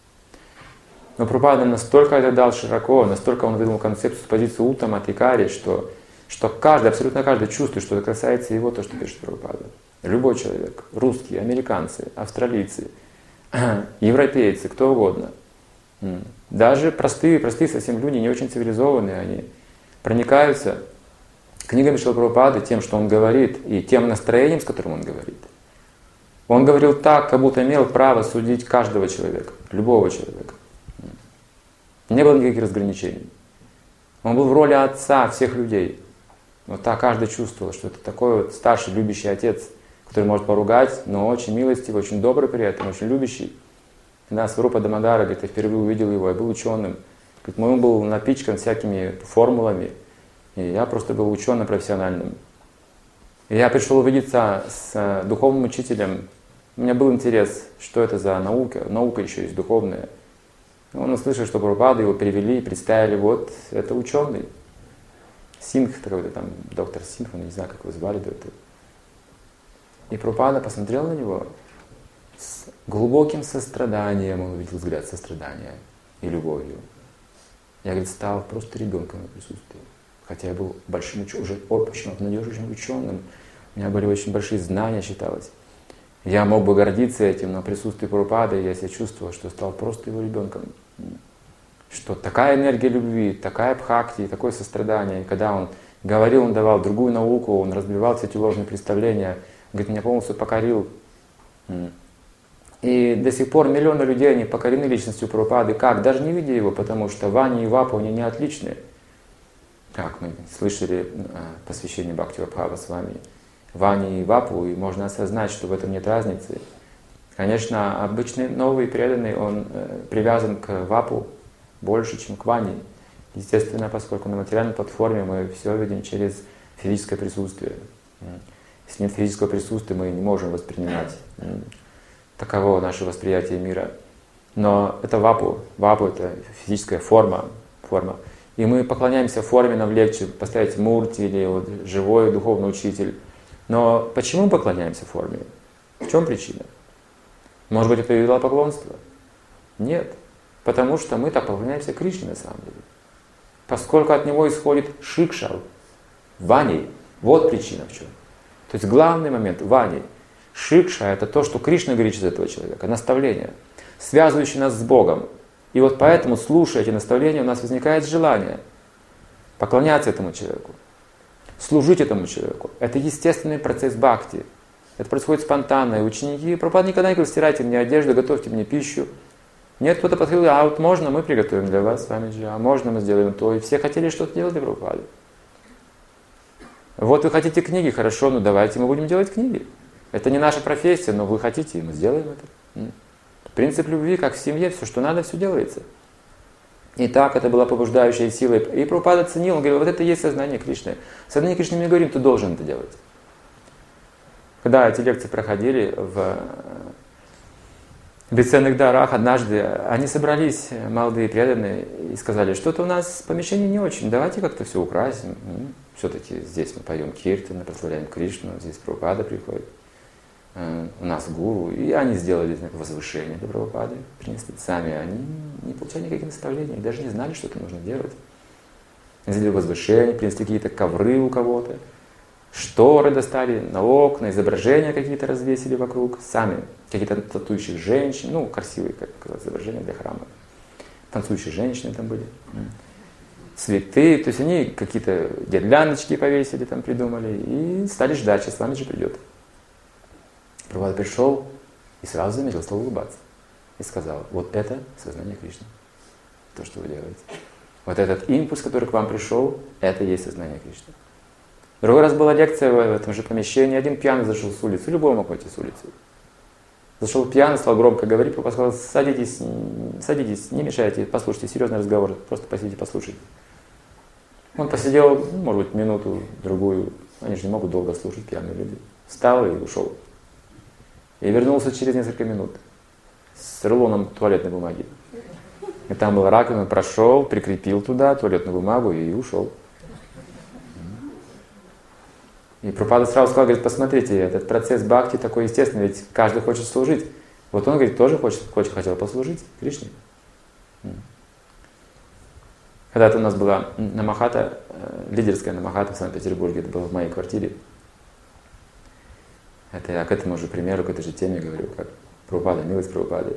Но Прабхупада настолько это дал широко, настолько он выдал концепцию с позиции Уттама Адхикари, что что каждый, абсолютно каждый чувствует, что это касается его, то, что пишет Прабхупада. Любой человек, русские, американцы, австралийцы, европейцы, кто угодно. Даже простые, простые совсем люди, не очень цивилизованные, они проникаются книгами Шрилы Прабхупады, тем, что он говорит, и тем настроением, с которым он говорит. Он говорил так, как будто имел право судить каждого человека, любого человека. Не было никаких разграничений. Он был в роли отца всех людей. Вот так каждый чувствовал, что это такой вот старший, любящий отец, который может поругать, но очень милостивый, очень добрый при этом, очень любящий. Да, Сварупа Дамодара, говорит, я впервые увидел его, я был ученым. Говорит, мой ум был напичкан всякими формулами, и я просто был ученым профессиональным. И я пришел увидеться с духовным учителем. У меня был интерес, что это за наука, наука еще есть духовная. Он услышал, что Прабхупаду его перевели и представили, вот, это ученый. Сингх, какой-то там, доктор Сингх, я не знаю, как его звали до этого. И Прабхупада посмотрел на него с глубоким состраданием, он увидел взгляд сострадания и любовью. Я, говорит, стал просто ребенком в присутствии. Хотя я был большим ученым, уже очень обнадеживающим ученым, у меня были очень большие знания, считалось. Я мог бы гордиться этим, но в присутствии Прабхупады я себя чувствовал, что стал просто его ребенком. Что такая энергия любви, такая бхакти, такое сострадание. И когда он говорил, он давал другую науку, он разбивал все эти ложные представления, говорит, меня полностью покорил. И до сих пор миллионы людей, они покорены личностью Прабхупады. Как? Даже не видя его, потому что Вани и Вапа, они не отличны. Как мы слышали посвящение Бхакти Вабхава с вами. вани и вапу, и можно осознать, что в этом нет разницы. Конечно, обычный новый преданный, он э, привязан к вапу больше, чем к вани. Естественно, поскольку на материальной платформе мы все видим через физическое присутствие. Если нет физического присутствия, мы не можем воспринимать. Таково наше восприятие мира. Но это вапу. Вапу — это физическая форма. форма. И мы поклоняемся форме, нам легче поставить мурти или вот живой духовный учитель. Но почему мы поклоняемся форме? В чем причина? Может быть, это идолопоклонство? Нет. Потому что мы так поклоняемся Кришне на самом деле. Поскольку от него исходит шикша, вани. Вот причина в чем. То есть главный момент — вани. Шикша — это то, что Кришна говорит через этого человека, наставление, связывающее нас с Богом. И вот поэтому, слушая эти наставления, у нас возникает желание поклоняться этому человеку, служить этому человеку. Это естественный процесс бхакти. Это происходит спонтанно. И ученики Прабхупада никогда не говорят: стирайте мне одежду, готовьте мне пищу. Нет, кто-то подходил: а вот можно мы приготовим для вас, Свамиджи, а можно мы сделаем то. И все хотели что-то делать для Прабхупады. Вот вы хотите книги, хорошо, ну давайте мы будем делать книги. Это не наша профессия, но вы хотите, и мы сделаем это. Принцип любви, как в семье, все, что надо, все делается. И так это была побуждающая сила. И Прабхупада ценил, он говорил: вот это и есть сознание Кришны. Сознание Кришны мы говорим: ты должен это делать. Когда эти лекции проходили в бесценных дарах, однажды они собрались, молодые преданные, и сказали: что-то у нас помещение не очень, давайте как-то все украсим. Все-таки здесь мы поем киртаны, прославляем Кришну, здесь Прабхупада приходит, у нас гуру. И они сделали возвышение для Прабхупады, принесли сами. Они не получали никаких наставлений, даже не знали, что это нужно делать. Они сделали возвышение, принесли какие-то ковры у кого-то, шторы достали на окна, изображения какие-то развесили вокруг, сами какие-то танцующих женщин, ну, красивые, как изображения для храма. Танцующие женщины там были. Цветы, то есть они какие-то гирляндочки повесили, там придумали, и стали ждать, сейчас Свамиджи придет. Прабхупада пришел и сразу заметил, стал улыбаться. И сказал: вот это сознание Кришны, то, что вы делаете. Вот этот импульс, который к вам пришел, это и есть сознание Кришны. Другой раз была лекция в этом же помещении, один пьяный зашел с улицы, любой мог войти с улицы. Зашел пьяный, стал громко говорить, папа сказал: садитесь, садитесь, не мешайте, послушайте, серьезный разговор, просто посидите, послушайте. Он посидел, ну, может быть, минуту, другую, они же не могут долго слушать, пьяные люди. Встал и ушел. И вернулся через несколько минут с рулоном туалетной бумаги. И там была раковина, прошел, прикрепил туда туалетную бумагу и ушел. И Прабхупада сразу сказал, говорит: посмотрите, этот процесс бхакти такой естественный, ведь каждый хочет служить. Вот он, говорит, тоже хочет, хочет хотел послужить Кришне. Когда-то у нас была намахата, лидерская намахата в Санкт-Петербурге, это было в моей квартире. Это я к этому же примеру, к этой же теме говорю, как Прабхупада, милость Прабхупады.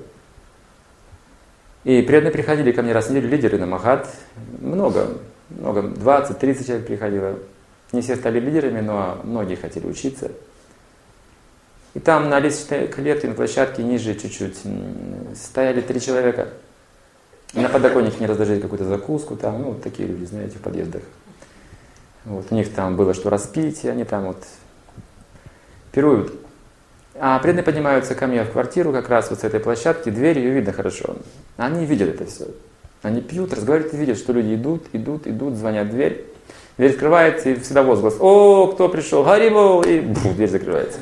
И преданные приходили ко мне раз в неделю, лидеры намахат, много, много, двадцать-тридцать человек приходило. Не все стали лидерами, но многие хотели учиться. И там на лестничной клетке, на площадке ниже чуть-чуть стояли три человека. На подоконнике не разложили какую-то закуску, там, ну, вот такие люди, знаете, в подъездах. Вот, у них там было что распить, и они там вот пируют. А преданные поднимаются ко мне в квартиру, как раз вот с этой площадки, дверь, ее видно хорошо. Они видят это все. Они пьют, разговаривают и видят, что люди идут, идут, идут, звонят в дверь. Дверь открывается, и всегда возглас: о, кто пришел? Харибол! И бух, дверь закрывается.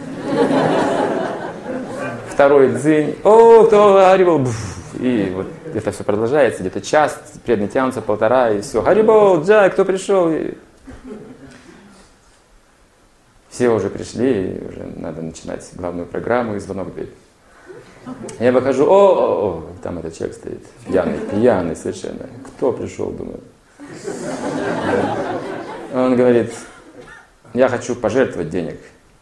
Второй дзынь: о, кто? Харибол! Бух. И вот это все продолжается, где-то час, преданные тянутся, полтора, и все. Харибол! Джай, кто пришел? И... Все уже пришли, и уже надо начинать главную программу, и звонок в дверь. Я выхожу: о, о, о, там этот человек стоит, пьяный, пьяный совершенно. Кто пришел, думаю. Он говорит: я хочу пожертвовать денег.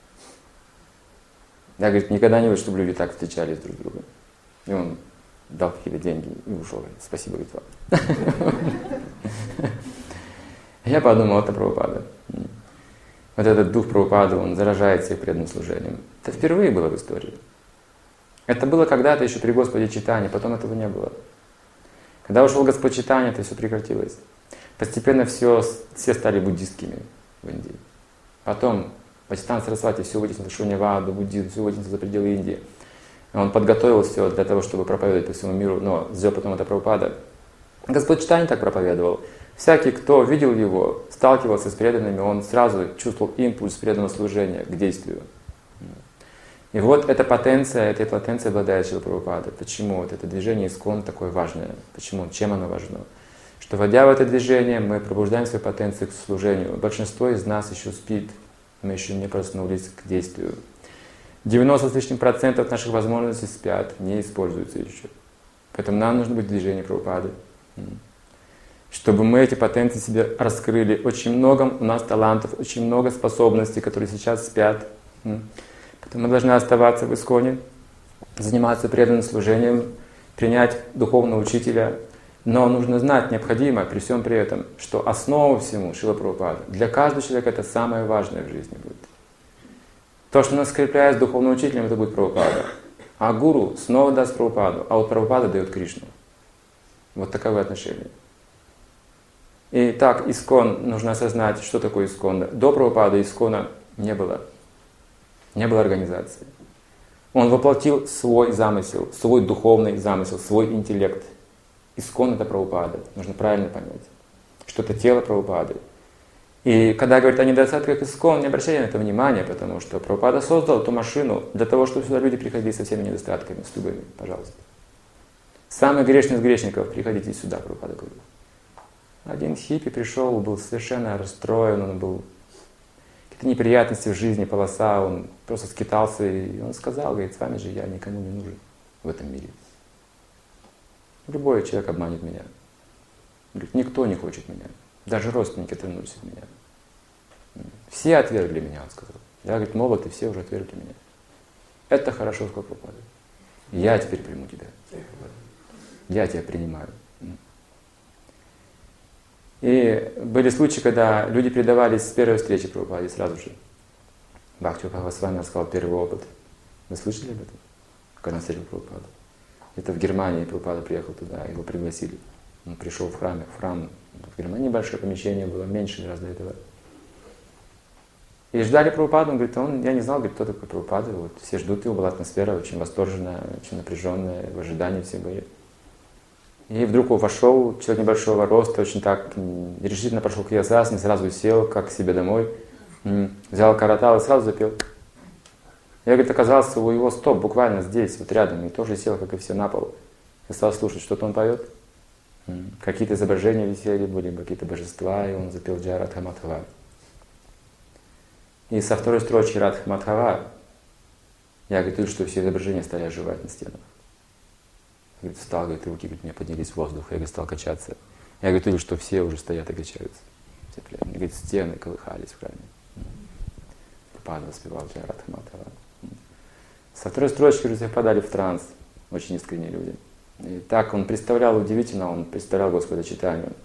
Я, говорит, никогда не видел, чтобы люди так встречались друг с другом. И он дал какие-то деньги и ушел. Говорит: спасибо, говорит, вам. Я подумал: это Прабхупада. Вот этот дух Прабхупады, он заражает всех преданным служением. Это впервые было в истории. Это было когда-то еще при Господе Чайтанье, потом этого не было. Когда ушел Господь Чайтанья, это все прекратилось. Постепенно все, все стали буддистскими в Индии. Потом Бхактисиданта Сарасвати все вытеснил, шуньяваду, буддизм, все вытеснил за пределы Индии. Он подготовил все для того, чтобы проповедовать по всему миру, но сделал потом это Прабхупада. Господь Чайтанья так проповедовал. Всякий, кто видел его, сталкивался с преданными, он сразу чувствовал импульс преданного служения к действию. И вот эта потенция, этой потенцией обладает Шрила Прабхупада. Почему вот это движение ИСККОН такое важное? Почему? Чем оно важно? Что, войдя в это движение, мы пробуждаем свою потенцию к служению. Большинство из нас еще спит, мы еще не проснулись к действию. девяносто с лишним процентов наших возможностей спят, не используются еще. Поэтому нам нужно быть в движении Прабхупады. Чтобы мы эти потенции себе раскрыли. Очень много у нас талантов, очень много способностей, которые сейчас спят. Поэтому мы должны оставаться в ИСККОНе, заниматься преданным служением, принять духовного учителя. Но нужно знать, необходимо при всем при этом, что основа всему Шрила Прабхупада. Для каждого человека это самое важное в жизни будет. То, что нас скрепляет с духовным учителем, это будет Прабхупада. А гуру снова даст Прабхупаду, а вот Прабхупада дает Кришну. Вот таковы отношения. И так, ИСККОН, нужно осознать, что такое ИСККОН. До Прабхупады ИСККОНа не было. Не было организации. Он воплотил свой замысел, свой духовный замысел, свой интеллект. ИСККОН — это Прабхупада. Нужно правильно понять, что это тело Прабхупады. И когда говорят о недостатках ИСККОН, не обращайте на это внимания, потому что Прабхупада создал эту машину для того, чтобы сюда люди приходили со всеми недостатками, с любыми, пожалуйста. Самый грешный из грешников, приходите сюда, Прабхупада говорит. Один хиппи пришел, был совершенно расстроен, он был какие-то неприятности в жизни, полоса, он просто скитался, и он сказал, говорит, с вами же я никому не нужен в этом мире. Любой человек обманет меня. Говорит, никто не хочет меня. Даже родственники отвернулись от меня. Все отвергли меня, он сказал. Я, говорит, молод, и все уже отвергли меня. Это хорошо, сказал Прабхупада. Я теперь приму тебя. Я тебя принимаю. И были случаи, когда люди предавались с первой встречи Прабхупаде сразу же. Бхактивinoда Госвами рассказал первый опыт. Вы слышали об этом? Когда он встретил Прабхупаду? Это в Германии Прабхупада приехал туда, его пригласили. Он пришел в храме, в храм. В Германии большое помещение было, меньше раз до этого. И ждали Прабхупаду, он говорит, он, я не знал, говорит, кто такой Прабхупада. Вот все ждут его, была атмосфера очень восторженная, очень напряженная, в ожидании все были. И вдруг он вошел, человек небольшого роста, очень так решительно пошел к ясасане, сразу сел, как к себе домой, взял каратал и сразу запел. Я, говорит, оказался у его стоп, буквально здесь, вот рядом, и тоже сел, как и все, на пол. И стал слушать, что-то он поет. Какие-то изображения висели, были какие-то божества, и он запел Джая Радха Мадхава. И со второй строчки Радха Мадхава я, говорит, вижу, что все изображения стали оживать на стенах. Говорит, встал, говорит, руки, говорит, у меня поднялись в воздух, я, говорит, стал качаться. Я, говорит, видел, что все уже стоят и качаются. Все прямо, говорит, стены колыхались в храме. Прабхупада воспевал Джая Радха Мадхава. Со второй строчки уже все впадали в транс, очень искренние люди. И так он представлял удивительно, он представлял Господа Чайтанью.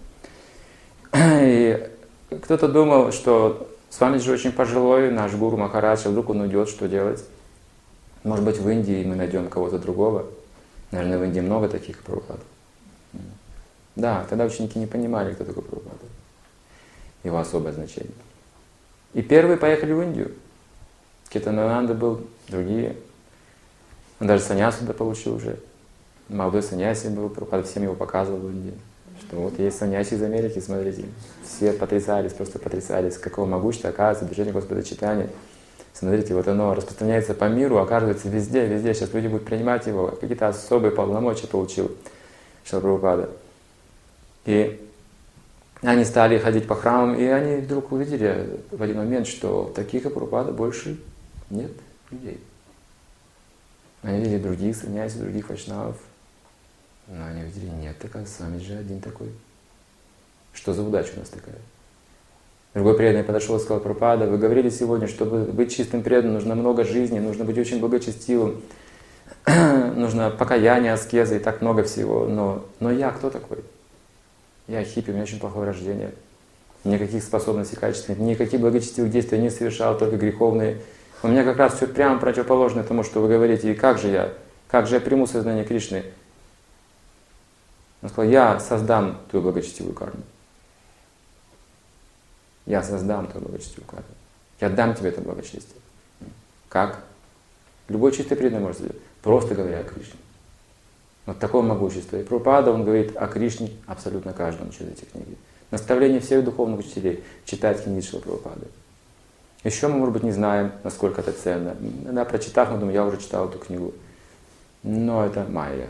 И кто-то думал, что с вами же очень пожилой наш гуру Махарадж, а вдруг он уйдет, что делать? Может быть, в Индии мы найдем кого-то другого. Наверное, в Индии много таких Прабхупад. Да, тогда ученики не понимали, кто такой Прабхупада. Его особое значение. И первые поехали в Индию. Кетанананда был, другие. Он даже саньясу получил уже. Молодой саньяси был, Прабхупада всем его показывал в Индии. Что вот есть саньяси из Америки, смотрите. Все потрясались, просто потрясались, какого могущества оказывается движение Господа Чайтаньи. Смотрите, вот оно распространяется по миру, оказывается везде, везде. Сейчас люди будут принимать его, какие-то особые полномочия получил Шрила Прабхупада. И они стали ходить по храмам, и они вдруг увидели в один момент, что таких и Прабхупада больше нет людей. Они видели других саньяси, других вайшнавов, но они увидели, нет, такая, с вами же один такой. Что за удача у нас такая? Другой преданный подошел и сказал, Прабхупада, вы говорили сегодня, чтобы быть чистым преданным, нужно много жизни, нужно быть очень благочестивым, нужно покаяние, аскеза и так много всего. Но, но я кто такой? Я хиппи, у меня очень плохое рождение. Никаких способностей качественных, никаких благочестивых действий я не совершал, только греховные. У меня как раз все прямо противоположно тому, что вы говорите. И как же я? Как же я приму сознание Кришны? Он сказал, я создам твою благочестивую карму. Я создам твою благочестивую карму. Я дам тебе это благочестие. Как? Любой чистый преданный может сделать, просто говоря о Кришне. Вот такое могущество. И Прабхупада, он говорит о Кришне абсолютно каждому через эти книги. Наставление всех духовных учителей — читать книги Шрилы Прабхупады. Еще мы, может быть, не знаем, насколько это ценно. Да, прочитав, мы думаем, я уже читал эту книгу. Но это майя.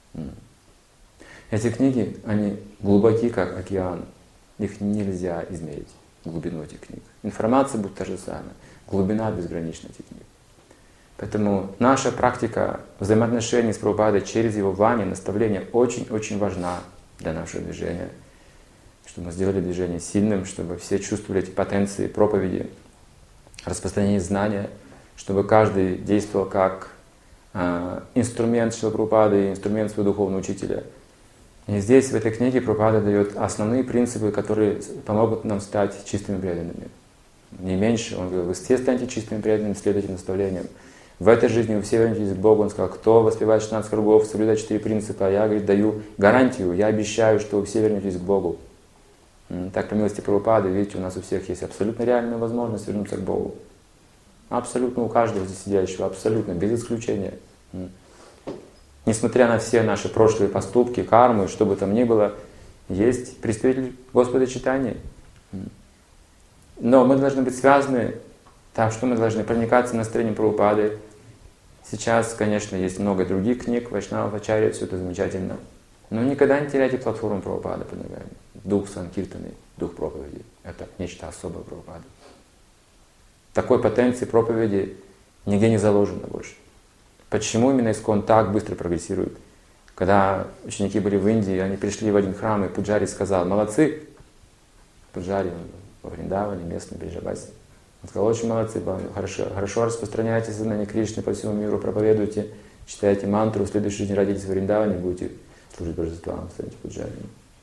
Эти книги, они глубоки, как океан. Их нельзя измерить, глубину этих книг. Информация будет та же самая. Глубина безгранична этих книг. Поэтому наша практика взаимоотношений с Прабхупадой через его вани, наставления очень-очень важна для нашего движения. Чтобы мы сделали движение сильным, чтобы все чувствовали эти потенции проповеди, распространение знания, чтобы каждый действовал как э, инструмент Шрилы Прабхупады, инструмент своего духовного учителя. И здесь, в этой книге, Прабхупада дает основные принципы, которые помогут нам стать чистыми преданными. Не меньше, он говорил, вы все станете чистыми преданными, следуйте наставлениям. В этой жизни вы все вернетесь к Богу. Он сказал, кто воспевает шестнадцать кругов, соблюдает четыре принципа, я, говорит, даю гарантию, я обещаю, что вы все вернетесь к Богу. Так, по милости Прабхупады, видите, у нас у всех есть абсолютно реальная возможность вернуться к Богу. Абсолютно у каждого здесь сидящего, абсолютно, без исключения. Несмотря на все наши прошлые поступки, карму, что бы там ни было, есть представитель Господа читания. Но мы должны быть связаны, так что мы должны проникаться настроением Прабхупады. Сейчас, конечно, есть много других книг, Вайшнава, Ачарья, все это замечательно. Но никогда не теряйте платформу Прабхупады под ногами. Дух Санкиртаны, дух проповеди. Это нечто особое Прабхупады. Такой потенции проповеди нигде не заложено больше. Почему именно Искон так быстро прогрессирует? Когда ученики были в Индии, они пришли в один храм, и Пуджари сказал, молодцы, Пуджари во Вриндаване, местный Бриджабаси. Он сказал, очень молодцы, хорошо, хорошо распространяйте сознание Кришны по всему миру, проповедуйте, читайте мантру, в следующей жизни родитесь в Вриндаване, будете служить божествам, станете Пуджарями.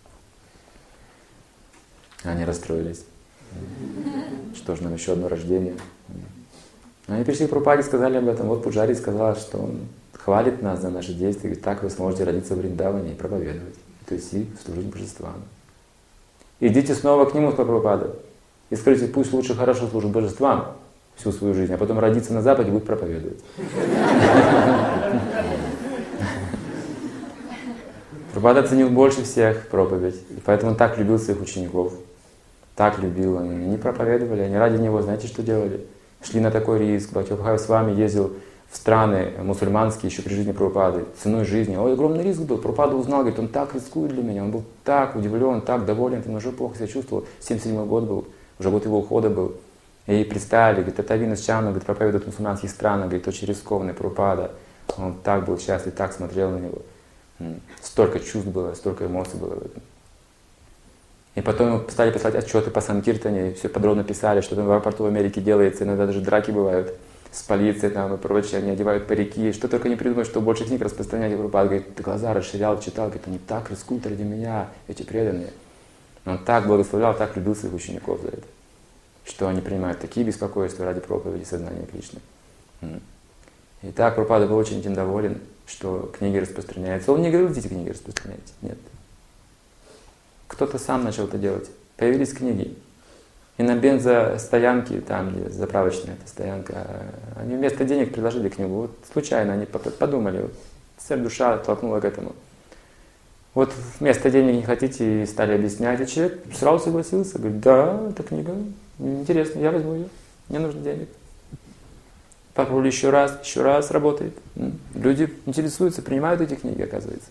Они расстроились. Что ж, нам еще одно рождение. Они пришли к Прабхупаде, сказали об этом. Вот Пуджари сказал, что он хвалит нас за наши действия. Говорит, так вы сможете родиться в Вриндаване и проповедовать. То есть и служить божествам. Идите снова к нему, сказал Прабхупада. И скажите, пусть лучше хорошо служит божествам всю свою жизнь, а потом родиться на Западе и будет проповедовать. Прабхупада ценил больше всех проповедь. И поэтому он так любил своих учеников. Так любил. Они не проповедовали, они ради него, знаете, что делали? Шли на такой риск. Бхактивinoda с вами ездил в страны мусульманские еще при жизни Прабхупады, ценой жизни. Ой, огромный риск был. Прабхупада узнал, говорит, он так рискует для меня. Он был так удивлен, так доволен, он уже плохо себя чувствовал. семьдесят седьмой год был, уже год его ухода был. И представили, говорит, это Авинас Чанна, говорит, проповедует в мусульманских странах, говорит, очень рискованный Прабхупада. Он так был счастлив, так смотрел на него. Столько чувств было, столько эмоций было в этом. И потом ему стали писать отчеты по Санкиртане, и все подробно писали, что там в аэропорту в Америке делается, иногда даже драки бывают с полицией там, и прочее, они одевают парики, что только не придумают, что больше книг распространять. И Прабхупада говорит, ты глаза расширял, читал, говорит, они так рискуют ради меня, эти преданные. Но он так благословлял, так любил своих учеников за это, что они принимают такие беспокойства ради проповеди сознания Кришны. И так Прабхупада был очень этим доволен, что книги распространяются. Он не говорил, идите книги распространяйте, нет. Кто-то сам начал это делать. Появились книги. И на бензостоянке, там, где заправочная эта стоянка, они вместо денег предложили книгу. Вот случайно они подумали, вот, цель душа толкнула к этому. Вот вместо денег не хотите, и стали объяснять. И человек сразу согласился, говорит, да, эта книга интересная, я возьму ее, мне нужно денег. Попробовали еще раз, еще раз, работает. Люди интересуются, принимают эти книги, оказывается.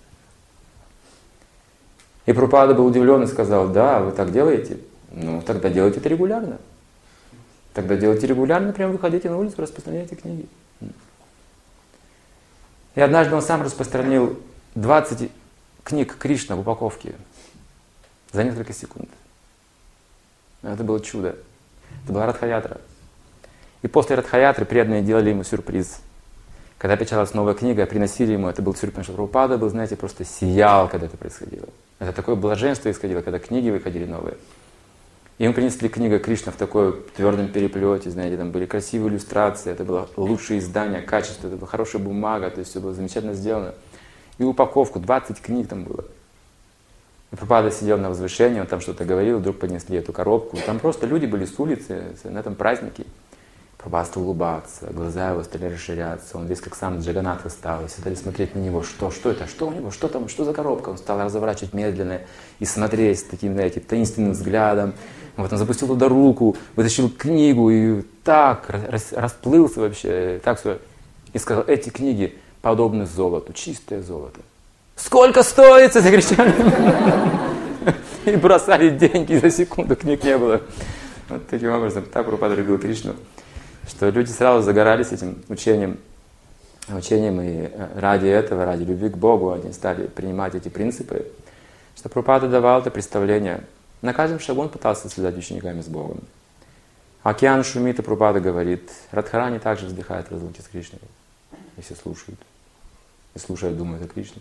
И Прабхупада был удивлен и сказал, да, вы так делаете? Ну, тогда делайте это регулярно. Тогда делайте регулярно, прямо выходите на улицу, распространяйте книги. И однажды он сам распространил двадцать книг Кришна в упаковке за несколько секунд. Это было чудо. Это была Радха-ятра. И после Радха-ятры преданные делали ему сюрприз. Когда печаталась новая книга, приносили ему, это был сюрприз, потому что Прабхупада был, знаете, просто сиял, когда это происходило. Это такое блаженство исходило, когда книги выходили новые. И ему принесли книгу Кришна в такой твердом переплете, знаете, там были красивые иллюстрации, это было лучшее издание, качество, это была хорошая бумага, то есть все было замечательно сделано. И упаковку, двадцать книг там было. И Прабхупада сидел на возвышении, он там что-то говорил, вдруг поднесли эту коробку. Там просто люди были с улицы, на этом празднике. Прабхупада стал улыбаться, глаза его стали расширяться, он весь как сам Джаганатха стал, и все стали смотреть на него, что, что это, что у него, что там, что за коробка, он стал разворачивать медленно и смотреть с таким, знаете, таинственным взглядом. Вот он запустил туда руку, вытащил книгу и так рас, расплылся вообще, так все, и сказал, эти книги подобны золоту, чистое золото. Сколько стоит? Закричали. И бросали деньги, за секунду книг не было. Вот таким образом, так Прабхупада любил Кришну, что люди сразу загорались этим учением, учением, и ради этого, ради любви к Богу, они стали принимать эти принципы, что Прабхупада давал это представление. На каждом шагу он пытался связать учениками с Богом. Океан шумит, и Прабхупада говорит, Радхарани также вздыхает в разлуке с Кришной, и все слушают. И слушают, думают о Кришне.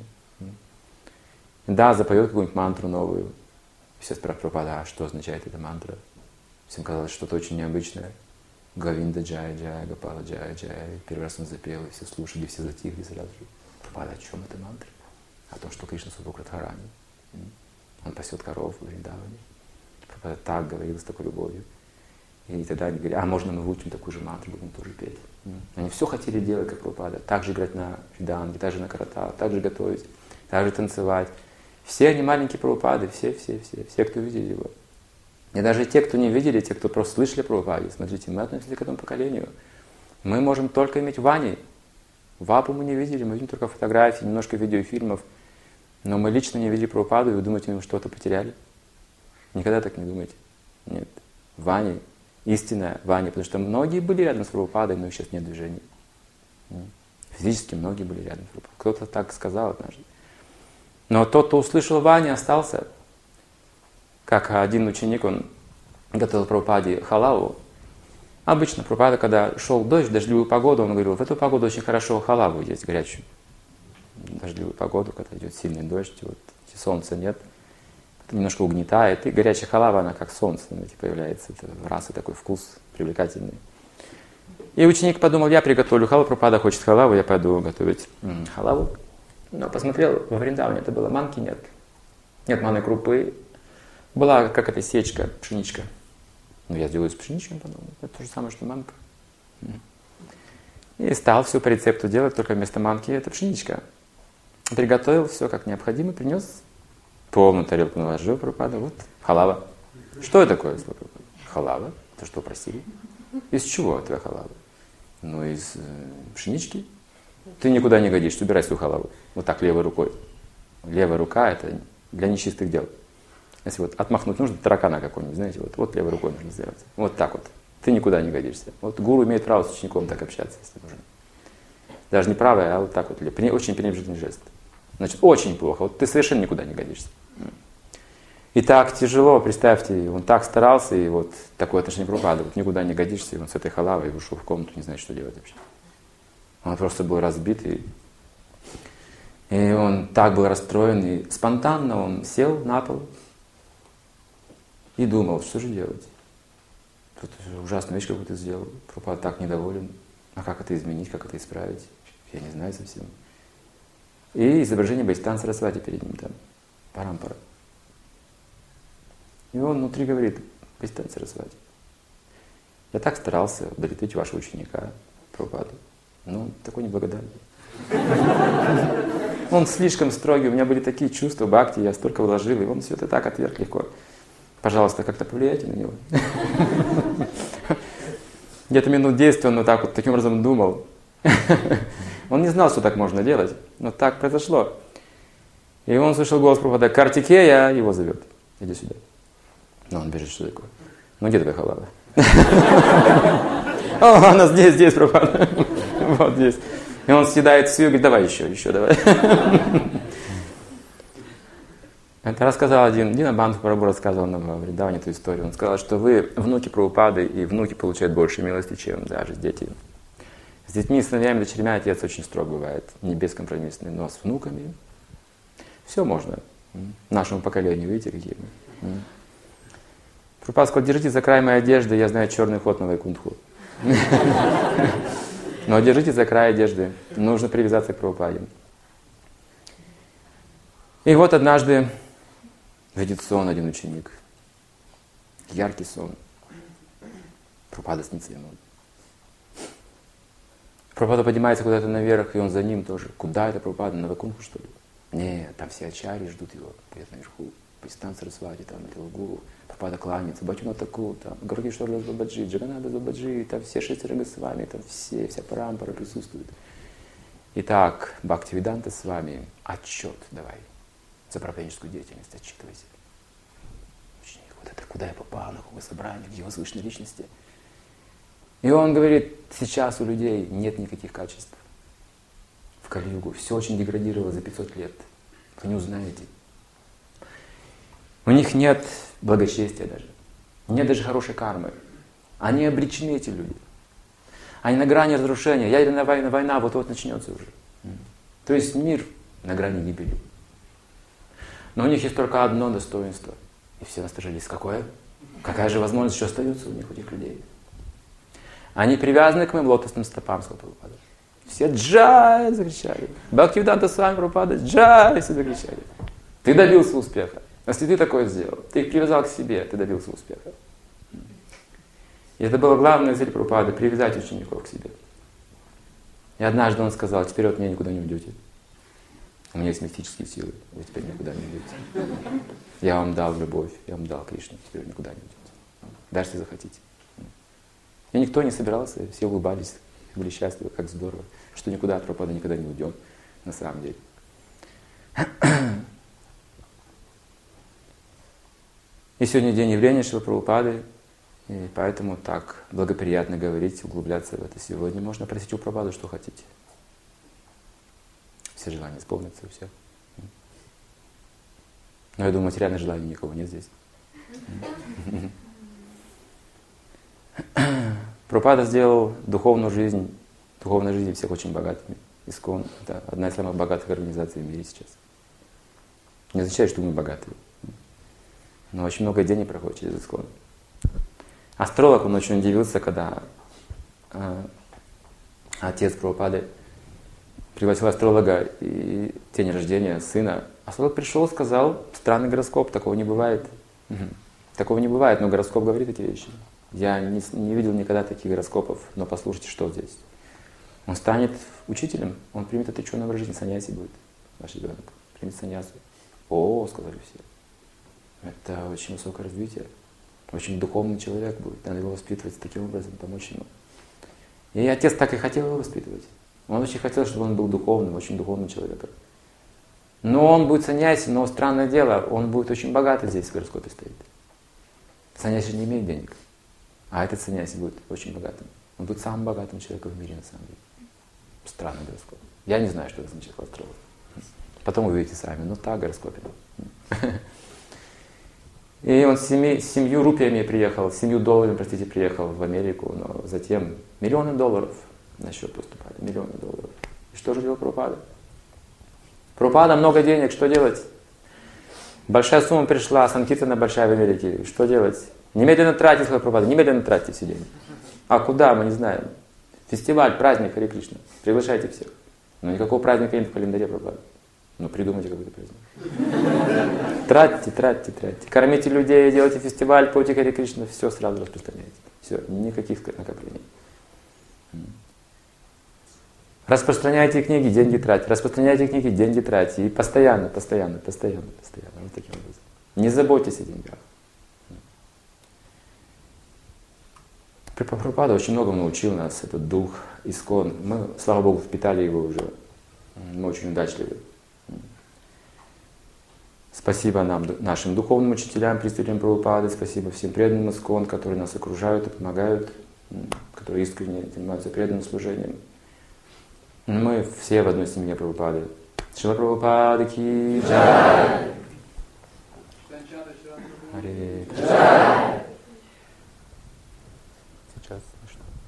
Да, запоет какую-нибудь мантру новую. Все спрашивают Прабхупада, а что означает эта мантра? Всем казалось что-то очень необычное. Гавинда Джая Джая, Гапала Джая Джая. Первый раз он запел, и все слушали, все затихли сразу же. Прабхупада, о чем эта мантра? О том, что Кришна супруг Радхарани. Он пасет коров в Вриндаване. Прабхупада так говорил, с такой любовью. И тогда они говорили, а можно мы выучим такую же мантру, будем тоже петь. Они все хотели делать, как Прабхупада. Так же играть на Вриданге, так же на карата, так же готовить, так же танцевать. Все они маленькие Прабхупады, все, все, все, все, кто видели его. И даже те, кто не видели, те, кто просто слышали о Прабхупаде, смотрите, мы относимся к этому поколению. Мы можем только иметь Вани. Вапу мы не видели, мы видим только фотографии, немножко видеофильмов. Но мы лично не видели Прабхупаду, и вы думаете, мы что-то потеряли? Никогда так не думайте. Нет. Вани, истинная Вани, потому что многие были рядом с Прабхупадой, но их сейчас нет движения. Физически многие были рядом с Прабхупадой. Кто-то так сказал однажды. Но тот, кто услышал Вани, остался. Как один ученик, он готовил Прабхупаде халаву. Обычно Прабхупада, когда шел дождь, дождливую погоду, он говорил, в эту погоду очень хорошо халаву есть горячую. Дождливую погоду, когда идет сильный дождь, вот, солнца нет, это немножко угнетает, и горячая халава, она как солнце, знаете, появляется, это раса такой вкус привлекательный. И ученик подумал, я приготовлю халаву, Прабхупада хочет халаву, я пойду готовить м-м, халаву. Но посмотрел, во Вриндаване это было, манки нет. Нет манной крупы. Была как эта сечка, пшеничка. Ну, я сделаю с пшеничкой, подумал. Это то же самое, что манка. И стал все по рецепту делать, только вместо манки это пшеничка. Приготовил все как необходимо, принес. Полную тарелку наложил Прабхупада. Вот, халава. Что это такое? Халава. Это что, просили? Из чего твоя халава? Ну, из э, пшенички. Ты никуда не годишься, убирай свою халаву. Вот так, левой рукой. Левая рука – это для нечистых дел. Если вот отмахнуть нужно, таракана какой-нибудь, знаете, вот, вот левой рукой нужно сделать. Вот так вот. Ты никуда не годишься. Вот гуру имеет право с учеником так общаться, если нужно. Даже не правое, а вот так вот. Очень пренебрежительный жест. Значит, очень плохо. Вот ты совершенно никуда не годишься. И так тяжело, представьте, он так старался, и вот такое отношение Прабхупады, вот никуда не годишься, и он с этой халавой ушел в комнату, не знает, что делать вообще. Он просто был разбит, и, и он так был расстроен, и спонтанно он сел на пол и думал, что же делать. Тут ужасную вещь какую-то сделал, Прабхупада так недоволен, а как это изменить, как это исправить, я не знаю совсем. И изображение Бхактивинода Сарасвати перед ним там, парампара. И он внутри говорит, Бхактивинода Сарасвати, я так старался удовлетворить вашего ученика, Прабхупаду. Ну, такой неблагодарный. Он слишком строгий, у меня были такие чувства, бхакти, я столько вложил, и он все это так отверг легко. Пожалуйста, как-то повлияйте на него. Где-то минут десять он вот так вот, таким образом думал. Он не знал, что так можно делать, но так произошло. И он слышал голос Прабхупады, Картикея, его зовет, иди сюда. Но он бежит, что такое? Ну, где твоя халава? О, она здесь, здесь, Прабхупада. Вот здесь. И он съедает всю и говорит, давай еще, еще давай. Это рассказал один, Дина Бандха Прабху рассказывал нам во Вриндаване эту историю. Он сказал, что вы внуки Прабхупады, и внуки получают больше милости, чем даже дети. С детьми, сыновьями, дочерьми отец очень строг бывает, не бескомпромиссный, но с внуками все можно. Нашему поколению, видите, какие мы. Прабхупада сказал, держите за край моей одежды, я знаю черный ход на Вайкунтху. Но держите за край одежды, нужно привязаться к Прабхупаде. И вот однажды видит сон один ученик, яркий сон. Прабхупада снится ему. Прабхупада поднимается куда-то наверх, и он за ним тоже. Куда это Прабхупада? На Вайкунтху, что ли? Нет, там все ачарьи ждут его где-то наверху. Пистан Сарасвати, там, Тилгуру, Прабхупада кланяется, Бхактивинода Тхакур, там, Гауракишвара Дас Бабаджи, Джаганнатха Бабаджи, там все шестеро Госвами, там все, вся парампара присутствует. Итак, Бхактивиданта с вами, отчет давай за проповедническую деятельность, отчитывайся. Ученик, вот это куда я попал, на какое собрание, где возвышенной личности. И он говорит, сейчас у людей нет никаких качеств. В Кали-югу все очень деградировало за пятьсот лет. Вы не узнаете. У них нет благочестия даже. Нет даже хорошей кармы. Они обречены, эти люди. Они на грани разрушения. Ядерная война, война вот-вот начнется уже. То есть мир на грани гибели. Но у них есть только одно достоинство. И все насторожились. Какое? Какая же возможность еще остается у них, у этих людей? Они привязаны к моим лотосным стопам, сказал Прабхупада. Все джай закричали. Бхактивиданта Свами Прабхупада джай все закричали. Ты добился успеха. Если ты такое сделал, ты их привязал к себе, ты добился успеха. И это была главная цель Прабхупады — привязать учеников к себе. И однажды он сказал, теперь от меня никуда не уйдете. У меня есть мистические силы, вы теперь никуда не уйдете. Я вам дал любовь, я вам дал Кришну, теперь никуда не уйдете. Даже если захотите. И никто не собирался, все улыбались, были счастливы, как здорово, что никуда от Прабхупады никогда не уйдем, на самом деле. И сегодня день явления Шрилы Прабхупады, и поэтому так благоприятно говорить, углубляться в это сегодня. Можно просить у Прабхупады, что хотите. Все желания исполнятся у всех. Но я думаю, материальных желаний никого нет здесь. Прабхупада сделал духовную жизнь, духовной жизнь всех очень богатыми. ИСККОН — это одна из самых богатых организаций в мире сейчас. Не означает, что мы богатые. Но очень много денег проходит через ИСККОН. Астролог, он очень удивился, когда э, отец Прабхупады пригласил астролога и день рождения сына. Астролог пришел, сказал, странный гороскоп, такого не бывает. Угу. Такого не бывает, но гороскоп говорит эти вещи. Я не, не видел никогда таких гороскопов, но послушайте, что здесь. Он станет учителем, он примет отреченную в жизнь, саньяси будет, ваш ребенок, примет саньясу. О, сказали все. Это очень высокое развитие. Очень духовный человек будет. Надо его воспитывать таким образом, помочь ему. И отец так и хотел его воспитывать. Он очень хотел, чтобы он был духовным, очень духовным человеком. Но он будет саньяси, но странное дело, он будет очень богатый здесь в гороскопе стоит. Саньяси же не имеет денег. А этот саньяси будет очень богатым. Он будет самым богатым человеком в мире на самом деле. Странный гороскоп. Я не знаю, что это означает астролог. Потом вы увидите сами. Ну так, гороскопе. И он с семи, семью рупиями приехал, с семью долларами, простите, приехал в Америку, но затем миллионы долларов на счет поступали, миллионы долларов. И что же делал Прабхупада? Прабхупада, много денег, что делать? Большая сумма пришла, санкиртана большая в Америке, что делать? Немедленно тратить, сказал Прабхупада, немедленно тратьте все деньги. А куда, мы не знаем. Фестиваль, праздник Харе Кришна, приглашайте всех. Но никакого праздника нет в календаре Прабхупады. Ну придумайте какой-то праздник. Тратьте, тратьте, тратьте. Кормите людей, делайте фестиваль, пойте Харе Кришна, все сразу распространяйте. Все, никаких накоплений. Распространяйте книги, деньги тратьте. Распространяйте книги, деньги тратьте. И постоянно, постоянно, постоянно, постоянно. Вот таким образом. Не заботьтесь о деньгах. Прабхупада очень много научил нас, этот дух ИСККОН. Мы, слава Богу, впитали его уже. Мы очень удачливы. Спасибо нам, нашим духовным учителям, представителям Прабхупады, спасибо всем преданным ИСККОН, которые нас окружают и помогают, которые искренне занимаются преданным служением. Мы все в одной семье Прабхупады. Шрила Прабхупада ки джай. Харе Кришна. Сейчас что?